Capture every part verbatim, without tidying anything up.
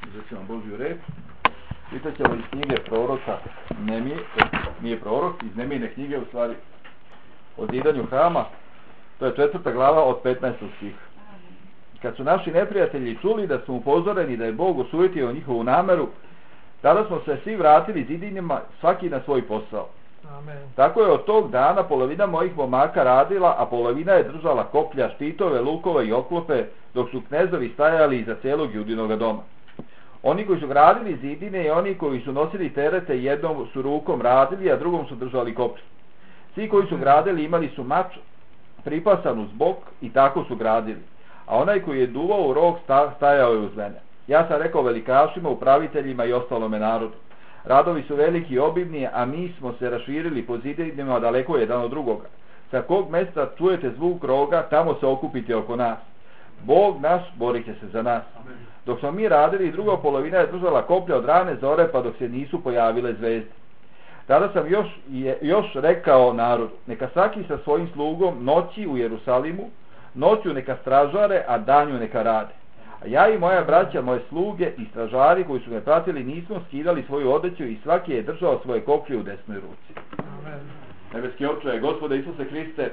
Uzet ćemo Božju reč. Čitat ćemo iz knjige proroka Nemije, nije prorok, iz Nemijine knjige u stvari o zidanju hrama. To je četvrta glava od petnaestog stiha. Kad su naši neprijatelji čuli da smo upozoreni da je Bog osujetio njihovu nameru, tada smo se svi vratili zidinjima, svaki na svoj posao. Amen. Tako je od tog dana polovina mojih momaka radila, a polovina je držala koplja, štitove, lukove i oklope, dok su knezovi stajali iza cijelog Judinoga doma. Oni koji su gradili zidine i oni koji su nosili terete, jednom su rukom radili, a drugom su držali koplje. Svi koji su gradili imali su mač pripasan uz bok i tako su gradili. A onaj koji je duvao u rog stajao je uz mene. Ja sam rekao velikašima, upraviteljima i ostalome narodu. Radovi su veliki i obimni, a mi smo se raširili po zidinima daleko jedan od drugoga. Sa kog mjesta čujete zvuk roga, tamo se okupite oko nas. Bog naš borit će se za nas. Dok smo mi radili, druga polovina je držala koplja od rane zore, pa dok se nisu pojavile zvezde. Tada sam još, još rekao narodu, neka svaki sa svojim slugom noći u Jerusalimu, noću neka stražare, a danju neka rade. A ja i moja braća, moje sluge i stražari koji su me pratili, nismo skidali svoju odeću i svaki je držao svoje koplje u desnoj ruci. Amen. Nebeski Oče, Gospode Isuse Hriste,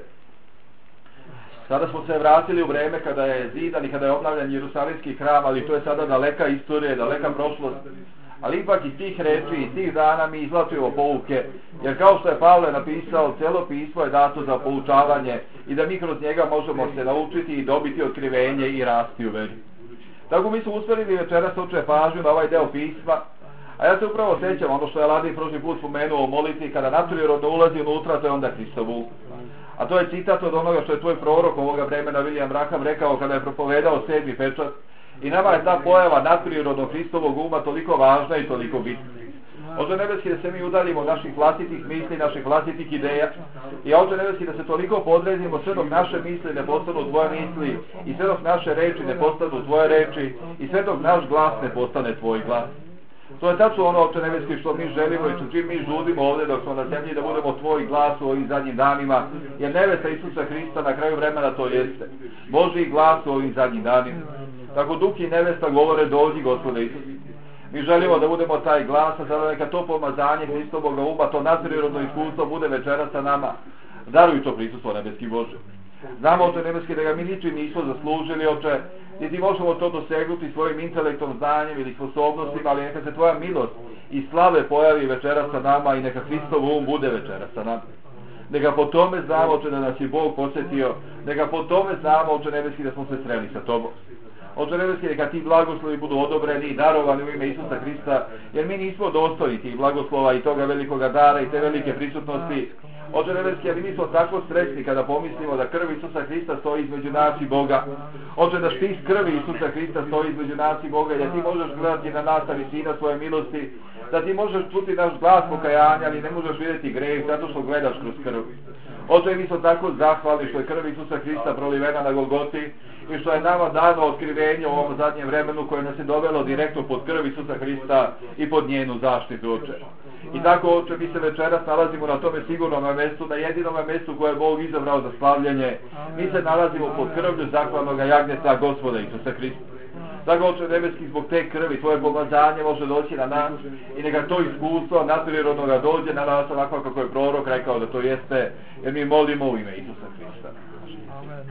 sada smo se vratili u vreme kada je zidan i kada je obnavljan Jerusalimski hram, ali to je sada daleka istorija, daleka prošlost. Ali ipak iz tih reči i tih dana mi izvlačimo pouke, jer kao što je Pavle napisao, cijelo pismo je dato za poučavanje i da mi kroz njega možemo se naučiti i dobiti otkrivenje i rasti u veri. Tako mi smo usmjerili večeras, Oče, pažnju na ovaj deo pisma, a ja se upravo sjećam ono što je Ladin prošli put spomenuo o molitvi, kada nadprirodno ulazi unutra, to je onda Hristovu. A to je citat od onoga što je tvoj prorok ovoga vremena William Branham rekao kada je propovedao sedmi pečat. I nama je ta pojava nadprirodnog Hristovog uma toliko važna i toliko bitna. Oče nebeski, da se mi udaljimo od naših vlastitih misli, naših vlastitih ideja. I Oče nebeski, da se toliko podredimo sve dok naše misli ne postanu tvoje misli i sve dok naše reči ne postanu tvoje reči i sve dok naš glas ne postane tvoj glas. To je tačno ono, Oče nebeski, što mi želimo i što čim mi žudimo ovdje dok smo na zemlji, da budemo tvoj glas u ovim zadnjim danima, jer nevesta Isusa Hrista na kraju vremena to jeste. Božji glas u ovim zadnjim danima. Tako duh i nevesta govore, dođi, Gospode Isus. Mi želimo da budemo taj glas, a sada neka to pomazanje Hristovoga uma, to nadprirodno iskustvo bude večeras sa nama. Daruj to prisustvo, nebeski Bože. Znamo, Oče nebeski, da ga mi ničim nismo zaslužili, Oče, niti možemo to dosegnuti svojim intelektom, znanjem ili sposobnostima, ali neka se tvoja milost i slave pojavi večeras sa nama i neka Hristov um bude večeras sa nama. Neka po tome znamo, Oče, da nas je Bog posjetio, neka po tome znamo, Oče nebeski, da smo se sreli sa Tobom. Oče nebeski, neka ti blagoslovi budu odobreni i darovani u ime Isusa Hrista, jer mi nismo dostojni tih blagoslova i toga velikoga dara i te velike prisutnosti. Oče nebeski, ali mi smo tako srećni kada pomislimo da krv Isusa Hrista stoji između nas i Boga. Oče, da štis krvi Isusa Hrista stoji između nas i Boga i da ti možeš gledati na nas, na visina svoje milosti, da ti možeš čuti naš glas pokajanja, ali ne možeš vidjeti grijeh zato što gledaš kroz krv. Oče, mi smo tako zahvalni što je krv Isusa Hrista prolivena na Golgoti i što je nama dano otkrivenje u ovom zadnjem vremenu koje nas je dovelo direktno pod krv Isusa Hrista i pod njenu zaštitu, Oče. I tako, Oče, mi se večeras nalazimo na tome sigurnom mjestu, na jedinome mjestu koje je Bog izabrao za slavljanje. Mi se nalazimo pod krvlju zahvalnog jagnjeta Gospoda Isusa Hrista. Tako, Oče nebeski, zbog te krvi tvoje pomazanje može doći na nas i neka to iskustvo nadprirodnoga dođe na nas ovako kako je prorok rekao da to jeste, jer mi molimo u ime Isusa Hrista. Amen.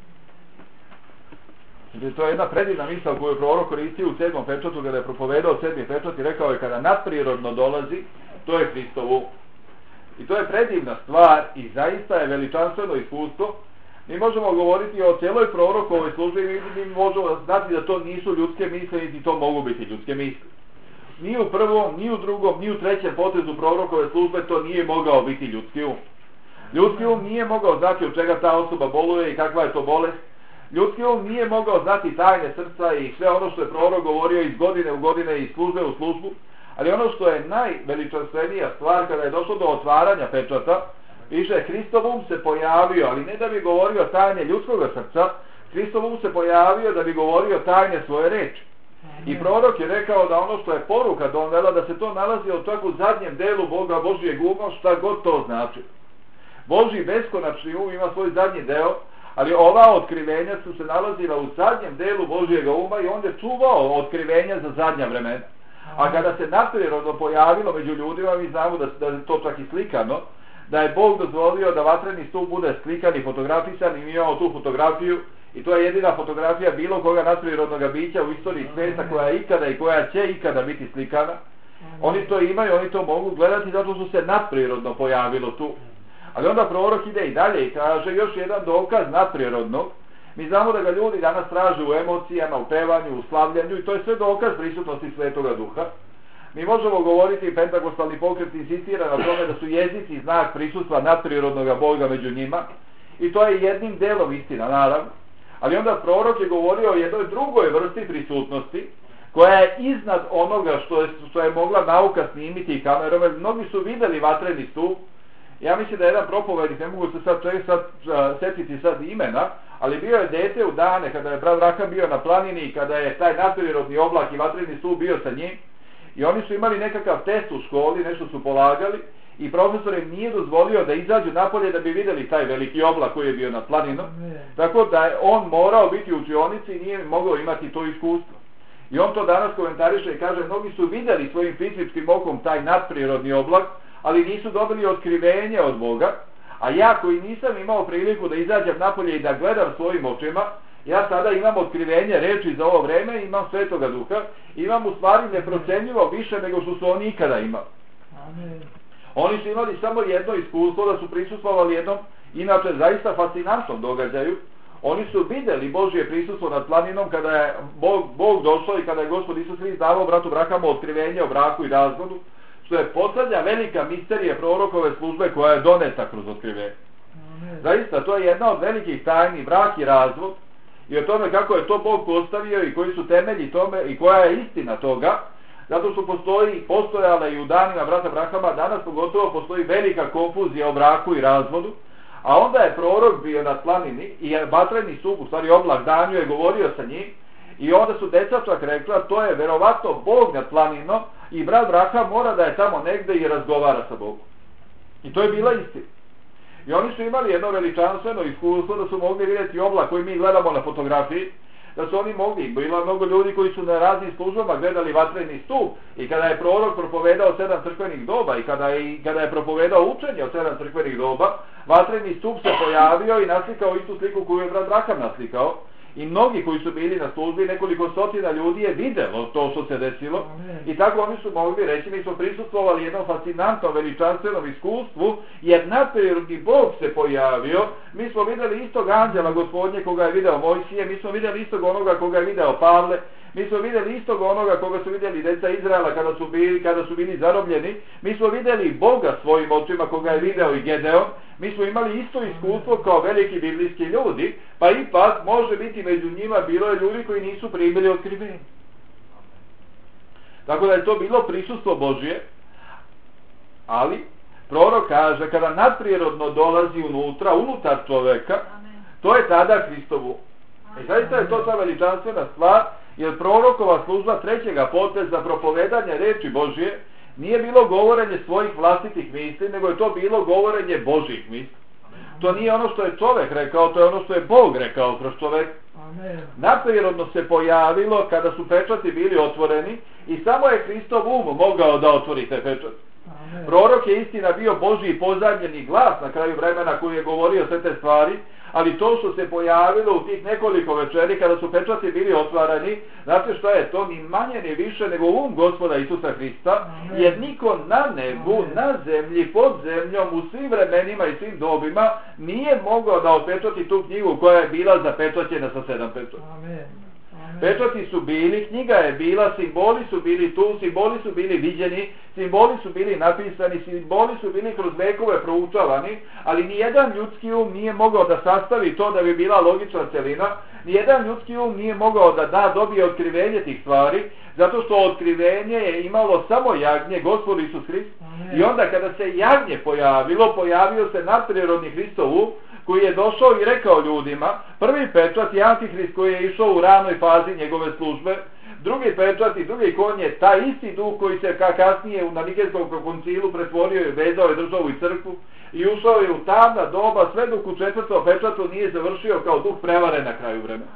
Znači, to je jedna predivna misao koju je prorok koristio u sedmom pečatu kada je propovedao sedmi pečat i rekao je kada nadprirodno dolazi, to je Hristovu. I to je predivna stvar i zaista je veličanstveno iskustvo. Mi možemo govoriti o cijeloj prorokovoj službi i mi možemo znati da to nisu ljudske misle, niti to mogu biti ljudske misle. Ni u prvom, ni u drugom, ni u trećem potezu prorokove službe to nije mogao biti ljudski um. Ljudski um nije mogao znati od čega ta osoba boluje i kakva je to bolest. Ljudski um nije mogao znati tajne srca i sve ono što je prorok govorio iz godine u godine i službe u službu. Ali ono što je najveličanstvenija stvar kada je došlo do otvaranja pečata, piše Hristov um se pojavio, ali ne da bi govorio tajne ljudskog srca, Hristov um se pojavio da bi govorio tajne svoje reči. I prorok je rekao da ono što je poruka donela, da se to nalazi od čak u zadnjem delu Boga Božijeg uma, šta god to znači. Božji beskonačni um ima svoj zadnji deo, Ali ova otkrivenja su se nalazila u zadnjem delu Božjega uma i on je čuvao otkrivenja za zadnja vremena. A kada se nadprirodno pojavilo među ljudima, mi znamo da, da je to čak i slikano, da je Bog dozvolio da vatreni stup bude slikan i fotografisan i mi imamo tu fotografiju i to je jedina fotografija bilo koga nadprirodnog bića u istoriji svijeta koja je ikada i koja će ikada biti slikana. Oni to imaju, oni to mogu gledati zato su se nadprirodno pojavilo tu. Ali onda prorok ide i dalje i kaže još jedan dokaz nadprirodnog. Mi znamo da ga ljudi danas traže u emocijama, u pevanju, u slavljanju i to je sve dokaz prisutnosti Svetoga Duha. Mi možemo govoriti, pentakostalni pokret insistira na tome da su jezici znak prisustva nadprirodnog Boga među njima i to je jednim delom istina, naravno. Ali onda prorok je govorio o jednoj drugoj vrsti prisutnosti koja je iznad onoga što je, što je mogla nauka snimiti i kamerom, jer mnogi su vidjeli vatreni stup. Ja mislim da je jedan propovednik, ne mogu se sad čovjek sad uh, setiti sad imena, ali bio je dete u dane kada je brat Raham bio na planini i kada je taj nadprirodni oblak i vatreni stup bio sa njim i oni su imali nekakav test u školi, nešto su polagali i profesor im nije dozvolio da izađu napolje da bi vidjeli taj veliki oblak koji je bio na planinu, tako da je on morao biti u učionici i nije mogao imati to iskustvo. I on to danas komentariše i kaže, mnogi su vidjeli svojim fizičkim okom taj nadprirodni oblak, ali nisu dobili otkrivenje od Boga, a ja koji nisam imao priliku da izađem napolje i da gledam svojim očima, ja sada imam otkrivenje reči za ovo vreme, imam Svetoga Duha, imam u stvari neprocenljivo više nego što su oni ikada imali. Amen. Oni su imali samo jedno iskustvo da su prisustvovali jednom, inače zaista fascinantnom događaju. Oni su vidjeli Božje prisustvo nad planinom kada je Bog, Bog došao i kada je Gospod Isus Hrist davao bratu Brahamu otkrivenje o braku i razvodu, što je posljednja velika misterija prorokove službe koja je doneta kroz otkrivenje. Zaista, to je jedna od velikih tajni, brak i razvod, i o tome kako je to Bog postavio i koji su temelji tome i koja je istina toga, zato što postoji, postojala i u danima brata Brahama, danas pogotovo postoji velika konfuzija o braku i razvodu, a onda je prorok bio na planini i vatreni stup, u stvari oblak danju, je govorio sa njim i onda su deca čak rekla, to je verovatno Bog nad planinom i brat Braham mora da je tamo negde i razgovara sa Bogom. I to je bila istina. I oni su imali jedno veličanstveno iskustvo da su mogli vidjeti oblak koji mi gledamo na fotografiji, da su oni mogli, bilo mnogo ljudi koji su na raznim službama gledali vatreni stup i kada je prorok propovedao sedam crkvenih doba i kada je, kada je propovedao učenje o sedam crkvenih doba, vatreni stup se pojavio i naslikao istu sliku koju je brat Braham naslikao i mnogi koji su bili na službi, nekoliko stotina ljudi je vidjelo to što se desilo. Amen. I tako oni su mogli reći, mi smo prisustvovali jednom fascinantnom veličanstvenom iskustvu, jer nadprirodni Bog se pojavio, mi smo vidjeli istog anđela Gospodnje koga je video Mojsije, mi smo vidjeli istog onoga koga je video Pavle, mi smo vidjeli istog onoga koga su vidjeli deca Izraela kada su bili, kada su bili zarobljeni, mi smo vidjeli Boga svojim očima koga je video i Gedeon, mi smo imali isto iskustvo kao veliki biblijski ljudi, pa ipak može biti među njima bilo je ljudi koji nisu primili otkrivenje. Tako da je to bilo prisustvo Božje, ali prorok kaže kada nadprirodno dolazi unutra, unutar čoveka, to je tada Hristovu. I zaista je to ta veličanstvena stvar, jer prorokova služba trećega poteza propovedanja reči Božje nije bilo govorenje svojih vlastitih misli, nego je to bilo govorenje Božjih misli. To nije ono što je čovek rekao, to je ono što je Bog rekao kroz čovek. Nadprirodno se pojavilo kada su pečati bili otvoreni i samo je Hristov um mogao da otvori te pečati. Prorok je istina bio Božji pozadnjeni glas na kraju vremena koji je govorio sve te stvari, ali to što se pojavilo u tih nekoliko večeri kada su pečati bili otvarani, znate šta je to, ni manje ni više nego um Gospoda Isusa Hrista, jer niko na nebu, na zemlji, pod zemljom, u svim vremenima i svim dobima nije mogao da otpečati tu knjigu koja je bila zapečaćena sa sedam pečata. Pečati su bili, knjiga je bila, simboli su bili tu, simboli su bili viđeni, simboli su bili napisani, simboli su bili kroz vekove proučavani, ali nijedan ljudski um nije mogao da sastavi to da bi bila logična celina, nijedan ljudski um nije mogao da da dobije otkrivenje tih stvari, zato što otkrivenje je imalo samo jagnje, Gospod Isus Hrist, i onda kada se jagnje pojavilo, pojavio se nadprirodni Hristov um, koji je došao i rekao ljudima, prvi pečat je Antihrist koji je išao u ranoj fazi njegove službe, Drugi pečat i drugi konj je taj isti duh koji se kasnije na Nikejskom koncilu pretvorio i vezao je državu i crkvu i ušao je u tamna doba sve dok u četvrtom pečatu nije završio kao duh prevare na kraju vremena.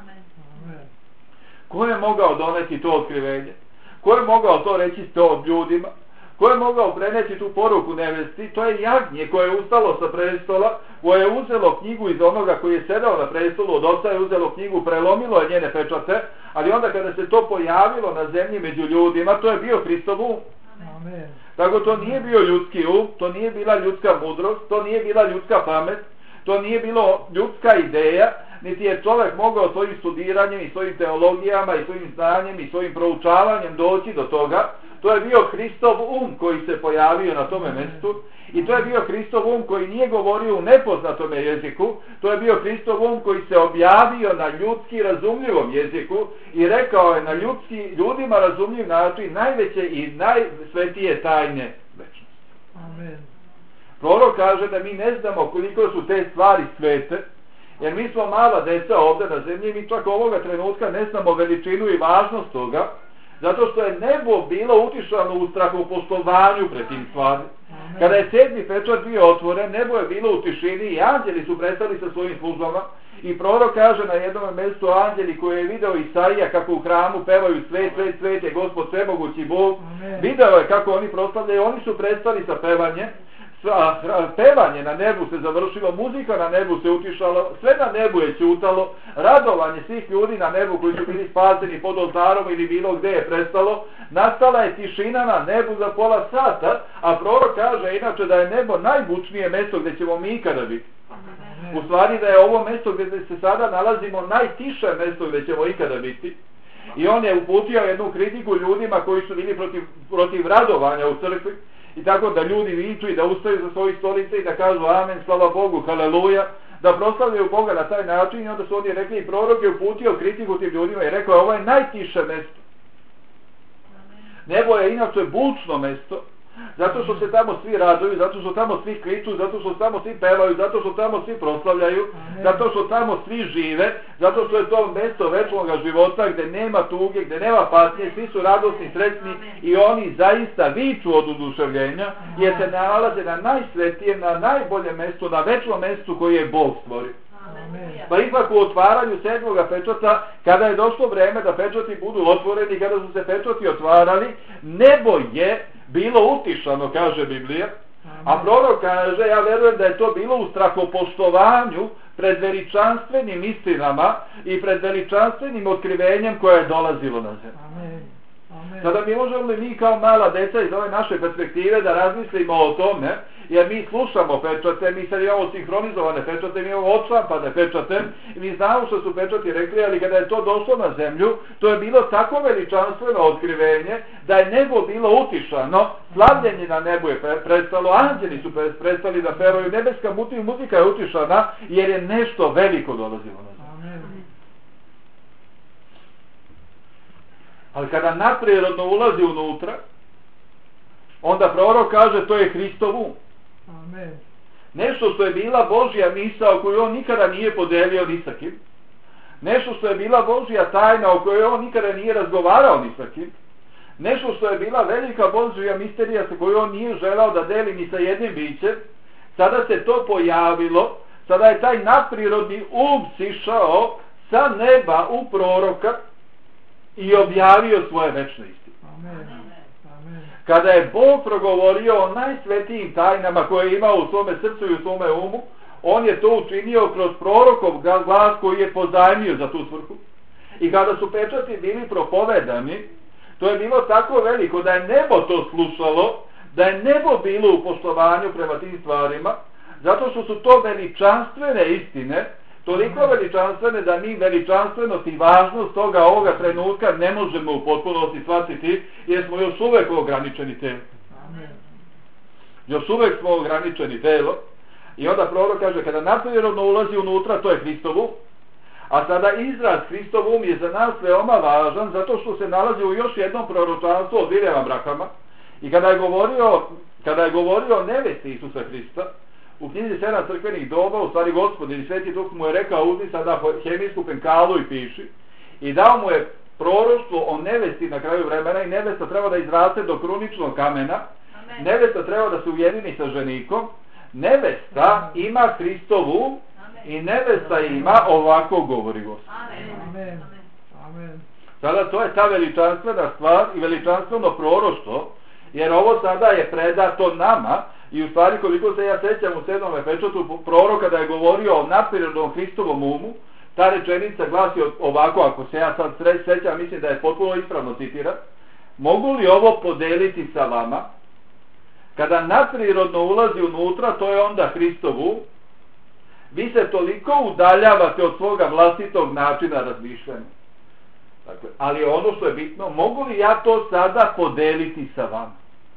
Ko je mogao doneti to otkrivenje? Ko je mogao to reći to ljudima? Ko je mogao preneti tu poruku nevesti? To je jagnje koje je ustalo sa prestola, koje je uzelo knjigu iz onoga koji je sedao na prestolu, od oca je uzelo knjigu, prelomilo je njene pečate, ali onda kada se to pojavilo na zemlji među ljudima, to je bio Hristov um. Amen. Tako to nije bio ljudski um, to nije bila ljudska mudrost, to nije bila ljudska pamet, to nije bilo ljudska ideja, niti je čovjek mogao svojim studiranjem i svojim teologijama i svojim znanjem i svojim proučavanjem doći do toga. To je bio Hristov um koji se pojavio na tome mjestu i to je bio Hristov um koji nije govorio u nepoznatome jeziku, to je bio Hristov um koji se objavio na ljudski razumljivom jeziku i rekao je na ljudski, ljudima razumljiv način najveće i najsvetije tajne večnosti. Amen. Prorok kaže da mi ne znamo koliko su te stvari svete, jer mi smo mala deca ovdje na zemlji i mi čak ovoga trenutka ne znamo veličinu i važnost toga, zato što je nebo bilo utišano u strahopoštovanju pred tim stvarima. Kada je sedmi pečat bio otvoren, nebo je bilo u tišini i anđeli su prestali sa svojim službama i prorok kaže na jednom mjestu anđeli koje je video Isaija kako u hramu pevaju svet, svet, svet je Gospod svemogući Bog. Amen. Video je kako oni proslavljaju, oni su prestali sa pevanjem. Pevanje na nebu se završilo, muzika na nebu se utišalo, sve na nebu je ćutalo, radovanje svih ljudi na nebu koji su bili spaseni pod oltarom ili bilo gdje je prestalo, nastala je tišina na nebu za pola sata, a prorok kaže inače da je nebo najbučnije mjesto gdje ćemo mi ikada biti. U stvari da je ovo mjesto gdje se sada nalazimo najtiše mjesto gdje ćemo ikada biti. I on je uputio jednu kritiku ljudima koji su bili protiv, protiv radovanja u crkvi. I tako da ljudi viču i da ustaju za svoje stolice i da kažu amen, slava Bogu, haleluja, da proslavljaju Boga na taj način i onda su oni rekli i prorok je uputio kritiku tim ljudima i rekao ovo je najtiše mjesto. Nebo je inače bučno mjesto, zato što se tamo svi raduju, zato što tamo svi kriču, zato što tamo svi pevaju, zato što tamo svi proslavljaju, zato što tamo svi žive, zato što je to mjesto večnog života gdje nema tuge, gdje nema patnje, svi su radosni, sretni i oni zaista viču od oduševljenja jer se nalaze na najsvetijem, na najboljem mjestu, na večnom mjestu koji je Bog stvorio. Pa ipak u otvaranju sedmoga pečata, kada je došlo vreme da pečati budu otvoreni, kada su se pečati otvarali, nebo je bilo utišano, kaže Biblija, a prorok kaže, ja verujem da je to bilo u strahopoštovanju pred veličanstvenim istinama i pred veličanstvenim otkrivenjem koje je dolazilo na zemlju. Sada mi možemo li mi kao mala deca iz ove naše perspektive da razmislimo o tome, jer mi slušamo pečate, mi sad imamo sinhronizovane pečate, mi imamo odštampane pečate i mi znamo što su pečati rekli, ali kada je to došlo na zemlju, to je bilo tako veličanstveno otkrivenje da je nebo bilo utišano, slavljenje na nebu je prestalo, anđeli su prestali da pevaju, nebeska muzika je utišana jer je nešto veliko dolazilo na zemlju. Ali kada nadprirodno ulazi unutra, onda prorok kaže to je Hristov um. Amen. Nešto što je bila Božja misao koju on nikada nije podelio ni sa kim. Nešto što je bila Božja tajna o kojoj on nikada nije razgovarao ni sa kim. Nešto što je bila velika Božja misterija sa koju on nije želao da deli ni sa jednim bićem. Sada se to pojavilo, sada je taj nadprirodni um sišao sa neba u proroka i objavio svoje večne istine. Amen. Kada je Bog progovorio o najsvetijim tajnama koje je imao u svome srcu i u svome umu, on je to učinio kroz prorokov glas koji je pozajmio za tu svrhu. I kada su pečati bili propovedani, to je bilo tako veliko da je nebo to slušalo, da je nebo bilo u poštovanju prema tim stvarima, zato što su to veličanstvene istine, toliko veličanstvene da mi veličanstvenost i važnost toga ovoga trenutka ne možemo u potpunosti shvatiti jer smo još uvek ograničeni telo. Još uvek smo ograničeni telo i onda prorok kaže kada nadprirodno ulazi unutra to je Hristov um. A sada izraz Hristov um je za nas veoma važan zato što se nalazi u još jednom proročanstvu od Viljama Brahama i kada je govorio, kada je govorio o nevesti Isusa Hrista u knjizi sedam crkvenih doba, u stvari Gospod ili Sveti Duh mu je rekao uzmi sada hemijsku penkalu i piši i dao mu je proroštvo o nevesti na kraju vremena i nevesta treba da izraste do kruničnog kamena. Amen. Nevesta treba da se ujedini sa ženikom. Nevesta ima Hristovu i nevesta ima ovako govori Gospod. Amen. Amen. Sada to je ta veličanstvena stvar i veličanstveno proroštvo, jer ovo sada je predato nama i u stvari koliko se ja sećam u sedmome pečatu proroka da je govorio o nadprirodnom Hristovom umu, ta rečenica glasi ovako, ako se ja sad sećam, mislim da je potpuno ispravno citirat, mogu li ovo podeliti sa vama? Kada nadprirodno ulazi unutra, to je onda Hristovu, vi se toliko udaljavate od svoga vlastitog načina razmišljanja. Dakle, ali ono što je bitno, mogu li ja to sada podeliti sa vama?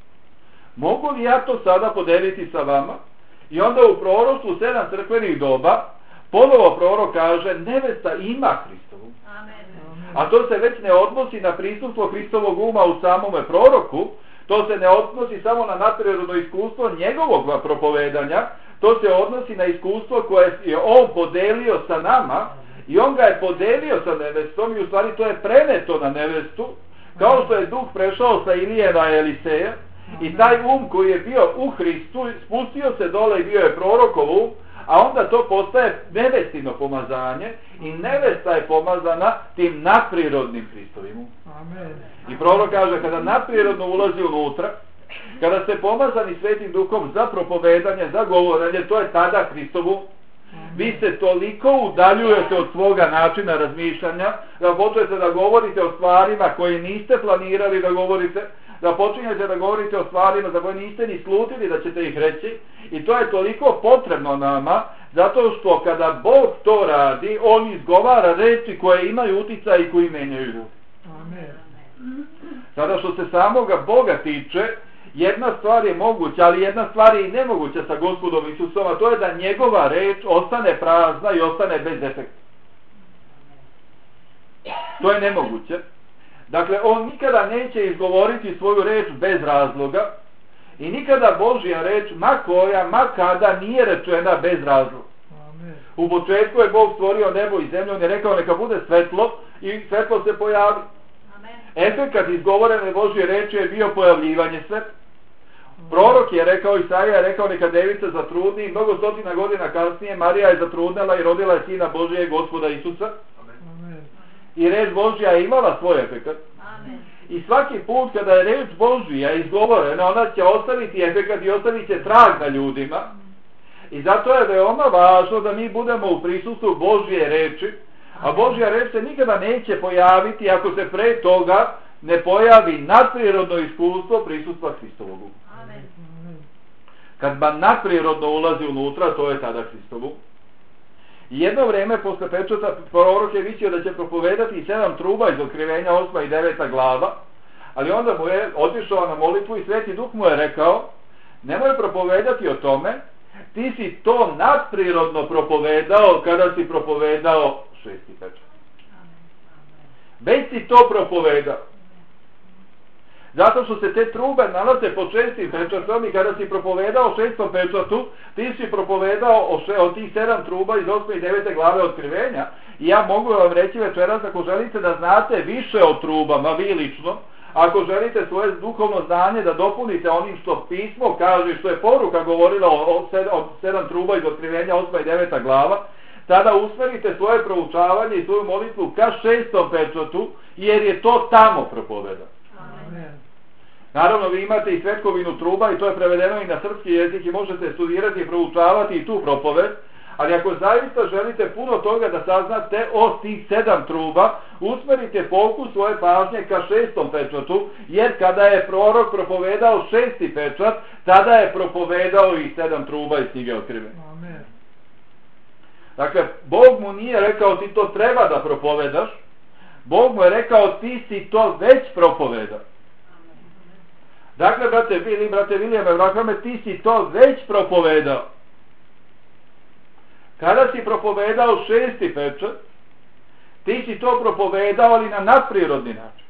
Mogu li ja to sada podeliti sa vama? I onda u proroštvu sedam crkvenih doba ponovo prorok kaže, nevesta ima Hristovu. Amen. A to se već ne odnosi na prisustvo Hristovog uma u samome proroku, to se ne odnosi samo na nadprirodno iskustvo njegovog propovedanja, to se odnosi na iskustvo koje je on podelio sa nama i on ga je podelio sa nevestom i u stvari to je preneto na nevestu, kao što je duh prešao sa Ilije na Eliseja i taj um koji je bio u Hristu spustio se dole i bio je prorokov um, a onda to postaje nevestino pomazanje i nevesta je pomazana tim nadprirodnim Hristovim. Amen. I prorok kaže, kada nadprirodno ulazi unutra, kada ste pomazani Svetim Duhom za propovedanje, za govorenje, to je tada Hristovu. Vi se toliko udaljujete od svoga načina razmišljanja, da počnete da govorite o stvarima koje niste planirali da govorite, da počinjete da govorite o stvarima za koje niste ni slutili da ćete ih reći, i to je toliko potrebno nama, zato što kada Bog to radi, on izgovara reči koje imaju uticaj i koji menjaju ljudi. Amen. Sada što se samoga Boga tiče, jedna stvar je moguća, ali jedna stvar je i nemoguća sa Gospodom Isusom, a to je da njegova reč ostane prazna i ostane bez efekta. To je nemoguće. Dakle, on nikada neće izgovoriti svoju reč bez razloga i nikada Božja reč, ma koja, ma kada, nije rečena bez razloga. Amen. U početku je Bog stvorio nebo i zemlju, on je rekao neka bude svetlo i svetlo se pojavi. Efekat izgovorene Božje reči je bio pojavljivanje sveta. Prorok je rekao, Isaija je rekao, neka devica zatrudni i mnogo stotina godina kasnije Marija je zatrudnela i rodila je sina Božije, Gospoda Isusa. Amen. I reč Božja je imala svoj efekat. Amen. I svaki put kada je reč Božja izgovorena, ona će ostaviti efekat i ostavit će trag na ljudima. I zato je veoma važno da mi budemo u prisustvu Božje reči, a Božja reč se nikada neće pojaviti ako se pre toga ne pojavi nadprirodno iskustvo prisustva Hristovog. Amen. Kad ba nadprirodno ulazi unutra, to je tada Hristovu. I jedno vreme posle pečata prorok je vidio da će propovedati sedam truba iz Otkrivenja osma i deveta glava, ali onda mu je otišao na molitvu i Sveti Duh mu je rekao, nemoj propovedati o tome, ti si to nadprirodno propovedao kada si propovedao šesti pečat. Već si to propovedao. Zato što se te trube nalaze pod šestim pečatom i kada si propovedao šestom pečatu, ti si propovedao o, še, o tih sedam truba iz osme i devete glave Otkrivenja. I ja mogu vam reći večeras, ako želite da znate više o trubama, vi lično, ako želite svoje duhovno znanje da dopunite onim što pismo kaže, što je poruka govorila o, o, sedam, o sedam truba iz Otkrivenja osma i deveta glava, tada usmerite svoje proučavanje i svoju molitvu ka šestom pečatu, jer je to tamo propovedano. Amen. Naravno, vi imate i svetkovinu truba i to je prevedeno i na srpski jezik i možete studirati i proučavati i tu propoved, ali ako zaista želite puno toga da saznate o tih sedam truba, usmerite fokus svoje pažnje ka šestom pečatu, jer kada je prorok propovedao šesti pečat, tada je propovedao i sedam truba iz knjige Otkrivenja. Amen. Dakle, Bog mu nije rekao ti to treba da propovedaš, Bog mu je rekao ti si to već propovedao. Dakle, brate Bili, brate Vilijeme, Vrahame, ti si to već propovedao. Kada si propovedao šesti pečat, ti si to propovedao, ali na nadprirodni način.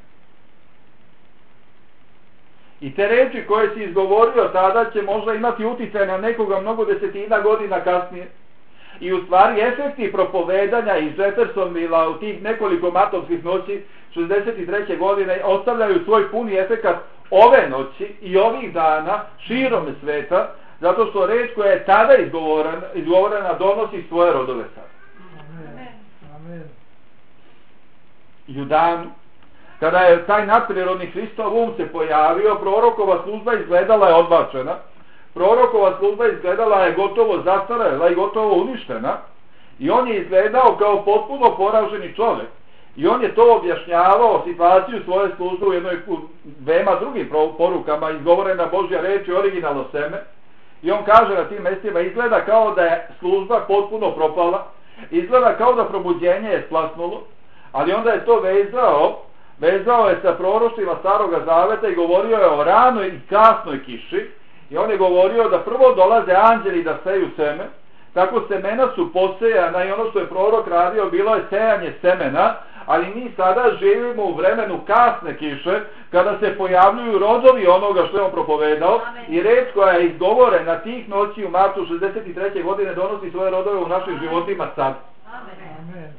I te reči koje si izgovorio tada će možda imati uticaj na nekoga mnogo desetina godina kasnije. I u stvari efekti propovedanja iz Jeffersonvilla u tih nekoliko matovskih noći šezdeset treće godine ostavljaju svoj puni efekat ove noći i ovih dana širom sveta, zato što reč koja je tada izgovorena, izgovorena donosi svoje rodove sad. Amen. Amen. I u danu kada je taj nadprirodni Hristov um se pojavio, prorokova služba izgledala je odbačena, prorokova služba izgledala je gotovo zastarela i gotovo uništena, i on je izgledao kao potpuno poraženi čovjek. I on je to objašnjavao situaciju svoje službe u jednoj veoma drugim porukama, izgovorena Božja reč i originalno seme. I on kaže na tim mjestima, izgleda kao da je služba potpuno propala, izgleda kao da probuđenje je splasnulo, ali onda je to vezao, vezao je sa proroštvima Staroga Zaveta i govorio je o ranoj i kasnoj kiši. I on je govorio da prvo dolaze anđeli da seju seme, tako semena su posejana i ono što je prorok radio bilo je sejanje semena, ali mi sada živimo u vremenu kasne kiše, kada se pojavljuju rodovi onoga što je on propovedao. Amen. I reč koja je izgovorena tih noći u martu šezdeset treće godine donosi svoje rodove u našim Amen. Životima sad. Amen.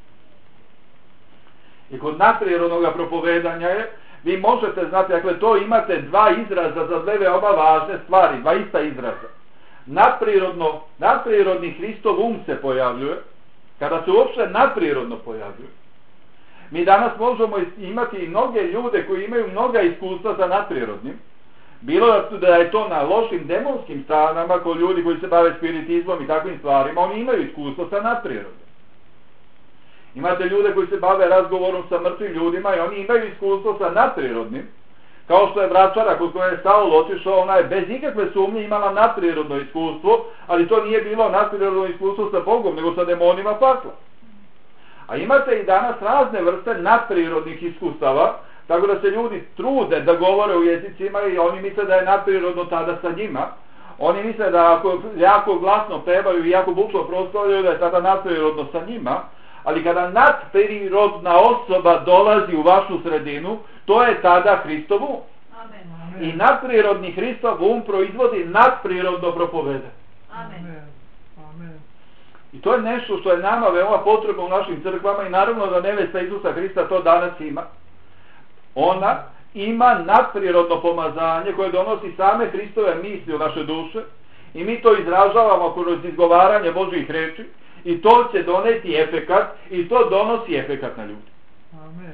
I kod nadprirodnog propovedanja je, vi možete znati, dakle to imate dva izraza za dve veoma važne stvari, dva ista izraza. Nadprirodno, nadprirodni Hristov um se pojavljuje, kada se uopšte nadprirodno pojavljuje. Mi danas možemo imati i mnoge ljude koji imaju mnoga iskustva sa nadprirodnim. Bilo da je to na lošim demonskim stranama, kod ljudi koji se bave spiritizmom i takvim stvarima, oni imaju iskustvo sa nadprirodnim. Imate ljude koji se bave razgovorom sa mrtvim ljudima i oni imaju iskustvo sa nadprirodnim. Kao što je vračara kod koje je Saul otišao, ona je bez ikakve sumnje imala nadprirodno iskustvo, ali to nije bilo nadprirodno iskustvo sa Bogom, nego sa demonima pakla. A imate i danas razne vrste nadprirodnih iskustava, tako da se ljudi trude da govore u jezicima i oni misle da je nadprirodno tada sa njima. Oni misle da ako jako glasno pevaju i jako bučno proslavljaju, da je tada nadprirodno sa njima. Ali kada nadprirodna osoba dolazi u vašu sredinu, to je tada Hristov um. Amen. I nadprirodni Hristov um proizvodi nadprirodno propovedanje. Amen. Amen. I to je nešto što je nama veoma potrebno u našim crkvama i naravno da nevesta Isusa Hrista to danas ima. Ona ima nadprirodno pomazanje koje donosi same Hristove misli u naše duše i mi to izražavamo kroz izgovaranje Božjih reči. I to će doneti efekat i to donosi efekat na ljudi. Amen.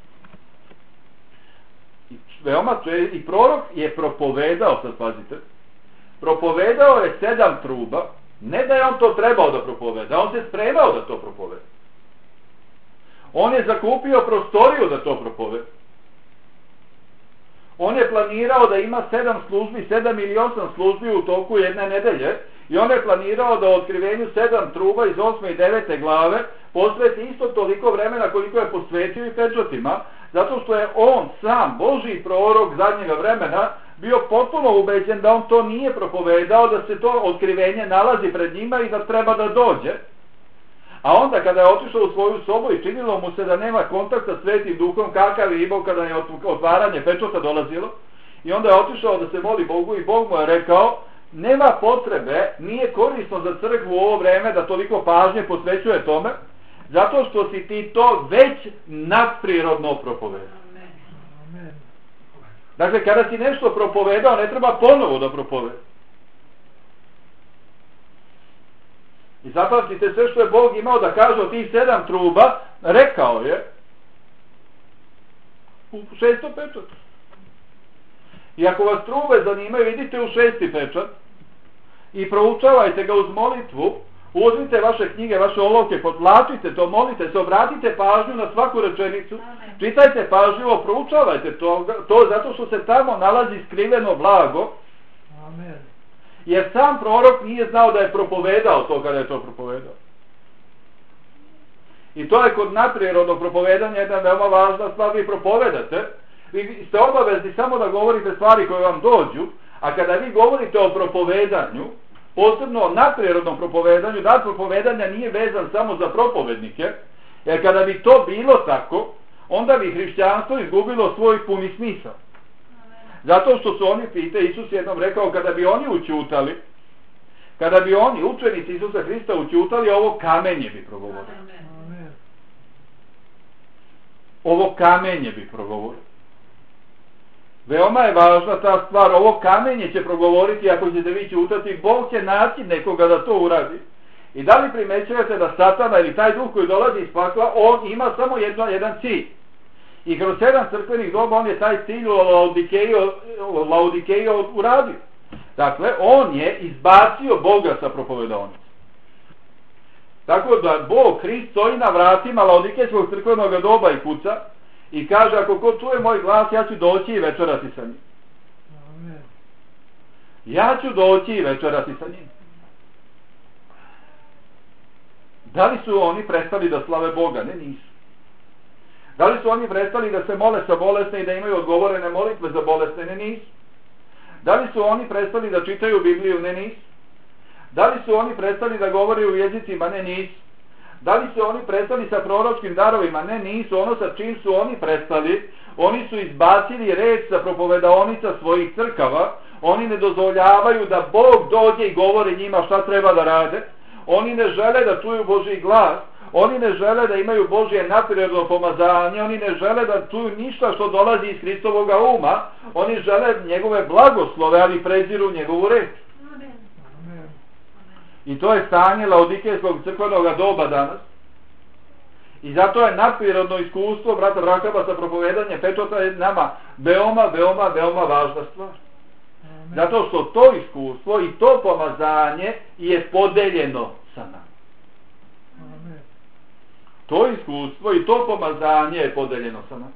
I veoma če, i prorok je propovedao, sad pazite, propovedao je sedam truba, ne da je on to trebao da propoveda, on se spremao da to propoveda. On je zakupio prostoriju da to propoveda. On je planirao da ima sedam službi, sedam ili osam službi u toku jedne nedelje. I on je planirao da u otkrivenju sedam truba iz osme i devete glave posveti isto toliko vremena koliko je posvetio i pečatima, zato što je on sam, Božji prorok zadnjega vremena, bio potpuno ubeđen da on to nije propovedao, da se to otkrivenje nalazi pred njima i da treba da dođe. A onda kada je otišao u svoju sobu i činilo mu se da nema kontakt sa Svetim Duhom, kakav je imao kada je otvaranje pečata dolazilo, i onda je otišao da se moli Bogu i Bog mu je rekao, nema potrebe, nije korisno za crkvu u ovo vreme da toliko pažnje posvećuje tome, zato što si ti to već nadprirodno propovedao. Amen. Dakle, kada si nešto propovedao, ne treba ponovo da propoveda. I zapamtite sve što je Bog imao da kaže o tih sedam truba, rekao je u šesto pečat. I ako vas trube zanimaju, idite u šesti pečat i proučavajte ga uz molitvu, uzmite vaše knjige, vaše olovke, podlačite to, molite se, obratite pažnju na svaku rečenicu, Amen. Čitajte pažljivo, proučavajte to, to zato što se tamo nalazi skriveno blago. Amen. Jer sam prorok nije znao da je propovedao to kada je to propovedao. I to je kod nadprirodnog propovedanja jedna veoma važna stvar. Vi propovedate, vi ste obavezni samo da govorite stvari koje vam dođu, a kada vi govorite o propovedanju, posebno o nadprirodnom propovedanju, da propovedanja nije vezan samo za propovednike, jer kada bi to bilo tako, onda bi hrišćanstvo izgubilo svoj puni smisao. Zato što su oni, pite, Isus jednom rekao, kada bi oni učutali, kada bi oni, učenici Isusa Hrista, učutali, ovo kamenje bi progovorili. Amen. ovo kamenje bi progovorilo. Veoma je važna ta stvar, ovo kamenje će progovoriti ako ćete vi ćutati, Bog će naći nekoga da to uradi. I da li primećujete da Satana ili taj duh koji dolazi iz pakla, on ima samo jedno, jedan cilj. I kroz sedam crkvenih doba on je taj cilj u Laodikeju uradio. Dakle, on je izbacio Boga sa propovedaonicom. Tako da Bog, Hrist, stoji na vratima Laodikejskog crkvenog doba i kuca i kaže, ako ko čuje moj glas, ja ću doći i večerati sa njim. Amen. Ja ću doći i večerati sa njim. Da li su oni prestali da slave Boga? Ne, nisu. Da li su oni prestali da se mole sa bolesne i da imaju odgovorene molitve za bolesne? Ne, nisu. Da li su oni prestali da čitaju Bibliju? Ne, nisu. Da li su oni prestali da govore u jezicima? Ne, nisu. Da li su oni prestali sa proročkim darovima? Ne, nisu. Ono sa čim su oni prestali, oni su izbacili reč sa propovedaonica svojih crkava. Oni ne dozvoljavaju da Bog dođe i govori njima šta treba da rade. Oni ne žele da čuju Božji glas. Oni ne žele da imaju Božje nadprirodno pomazanje. Oni ne žele da čuju ništa što dolazi iz Hristovoga uma. Oni žele njegove blagoslove, ali preziru njegovu reč. Amen. I to je stanje Laodikejskog crkvenog doba danas. I zato je nadprirodno iskustvo brata Brakaba sa propovedanje pečata je nama veoma, veoma, veoma važna stvar. Amen. Zato što to iskustvo i to pomazanje je podeljeno sa nama. Amen. To iskustvo i to pomazanje je podeljeno sa nama.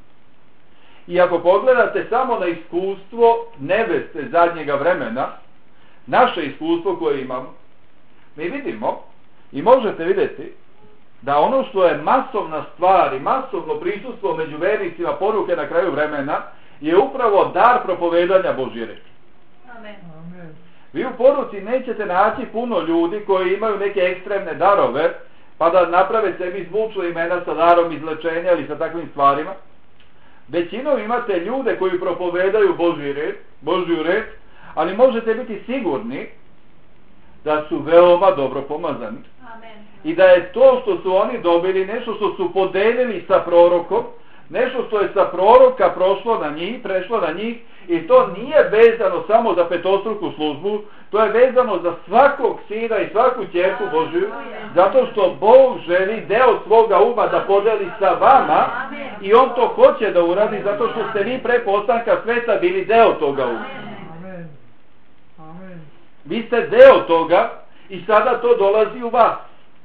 I ako pogledate samo na iskustvo neveste zadnjega vremena, naše iskustvo koje imamo, mi vidimo i možete vidjeti da ono što je masovna stvar i masovno prisustvo među vernicima poruke na kraju vremena je upravo dar propovedanja Božje reči. Amen. Amen. Vi u poruci nećete naći puno ljudi koji imaju neke ekstremne darove pa da naprave sebi zvučna imena sa darom izlečenja ili sa takvim stvarima. Većinom imate ljude koji propovedaju Božju reč, Božju reč, ali možete biti sigurni da su veoma dobro pomazani. Amen. I da je to što su oni dobili nešto što su podelili sa prorokom, nešto što je sa proroka prošlo na njih, prešlo na njih, i to nije vezano samo za petostruku službu, to je vezano za svakog sina i svaku ćerku Božju, zato što Bog želi deo svoga uma da podeli sa vama i on to hoće da uradi zato što ste vi pre postanka sveta bili deo toga uma. Amen. Amen. Vi ste deo toga i sada to dolazi u vas.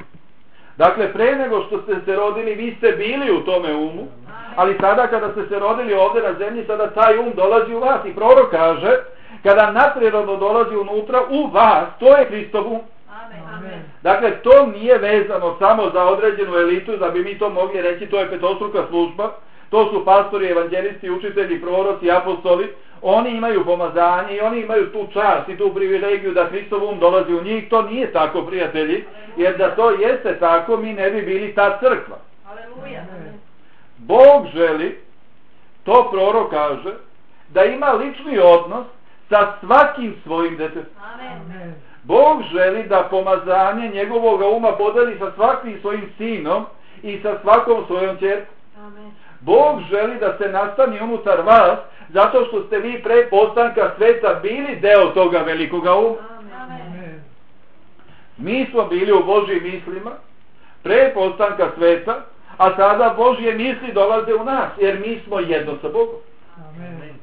Dakle, pre nego što ste se rodili, vi ste bili u tome umu, ali sada kada ste se rodili ovdje na zemlji, sada taj um dolazi u vas. I prorok kaže, kada nadprirodno dolazi unutra, u vas, to je Hristov um. Amen. Dakle, to nije vezano samo za određenu elitu, da bi mi to mogli reći, to je petostruka služba, to su pastori, evanđelisti, učitelji, proroci, apostoli. Oni imaju pomazanje i oni imaju tu čast i tu privilegiju da Hristov um dolazi u njih. To nije tako, prijatelji, jer da to jeste tako, mi ne bi bili ta crkva. Aleluja. Bog želi, to prorok kaže, da ima lični odnos sa svakim svojim detetom. Amen. Amen. Bog želi da pomazanje njegovog uma podeli sa svakim svojim sinom i sa svakom svojom ćerkom. Amen. Bog želi da se nastani unutar vas, zato što ste vi pre postanka sveta bili deo toga velikoga uma. Amen. Amen. Mi smo bili u Božjim mislima pre postanka sveta, a sada Božje misli dolaze u nas, jer mi smo jedno sa Bogom. Amen.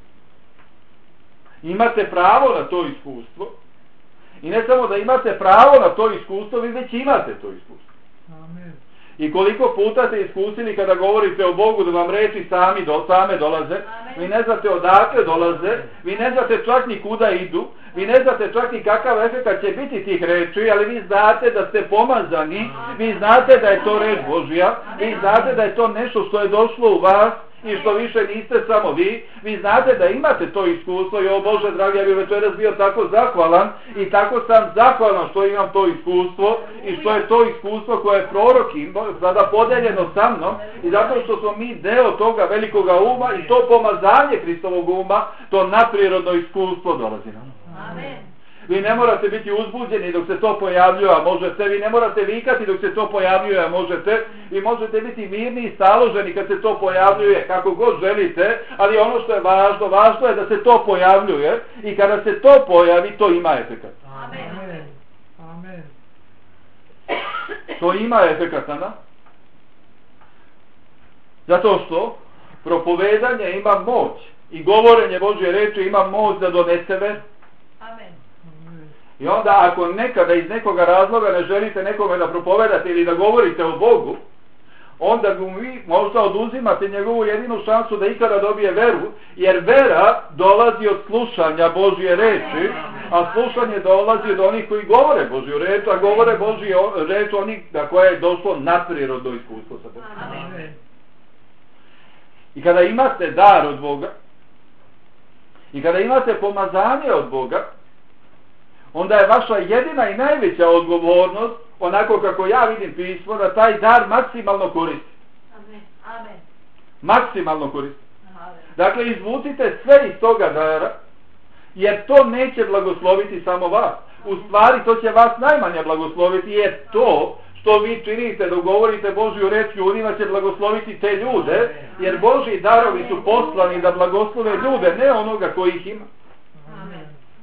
Imate pravo na to iskustvo. I ne samo da imate pravo na to iskustvo, vi već imate to iskustvo. Amen. I koliko puta ste iskusili kada govorite o Bogu da vam reči sami do, same dolaze, vi ne znate odakle dolaze, vi ne znate čak ni kuda idu, vi ne znate čak ni kakav efekt će biti tih reči, ali vi znate da ste pomazani, vi znate da je to reč Božja, vi znate da je to nešto što je došlo u vas i što više niste samo vi, vi znate da imate to iskustvo i o Bože dragi, ja bih večeras bio tako zahvalan i tako sam zahvalan što imam to iskustvo i što je to iskustvo koje je prorok imao, sada podeljeno sa mnom i zato što smo mi deo toga velikoga uma i to pomazanje Hristovog uma, to nadprirodno iskustvo dolazi nam. Amen. Vi ne morate biti uzbuđeni dok se to pojavljuje, a možete. Vi ne morate vikati dok se to pojavljuje, a možete. Vi možete biti mirni i staloženi kad se to pojavljuje, kako god želite, ali ono što je važno, važno je da se to pojavljuje i kada se to pojavi, to ima efekat. Amen. Amen. To ima efekata, na? Zato što propovedanje ima moć i govorenje Božje reči ima moć da donese veru. Amen. I onda ako nekada iz nekoga razloga ne želite nekome da propovedate ili da govorite o Bogu, onda vi možda oduzimate njegovu jedinu šansu da ikada dobije veru, jer vera dolazi od slušanja Božje reči, a slušanje dolazi od onih koji govore Božju reč, a govore Božju reč onih da koje je došlo nadprirodno iskustvo sa Bogom. Amen. I kada imate dar od Boga, i kada imate pomazanje od Boga, onda je vaša jedina i najveća odgovornost, onako kako ja vidim pismo, da taj dar maksimalno koristi. Amen. Amen. Maksimalno koristi. Amen. Dakle, izvucite sve iz toga dara, jer to neće blagosloviti samo vas. U stvari, to će vas najmanje blagosloviti, jer to što vi činite, dok govorite Božju reč ljudima, će blagosloviti te ljude, jer Božji darovi su poslani da blagoslove ljude, ne onoga koji ih ima. Amen.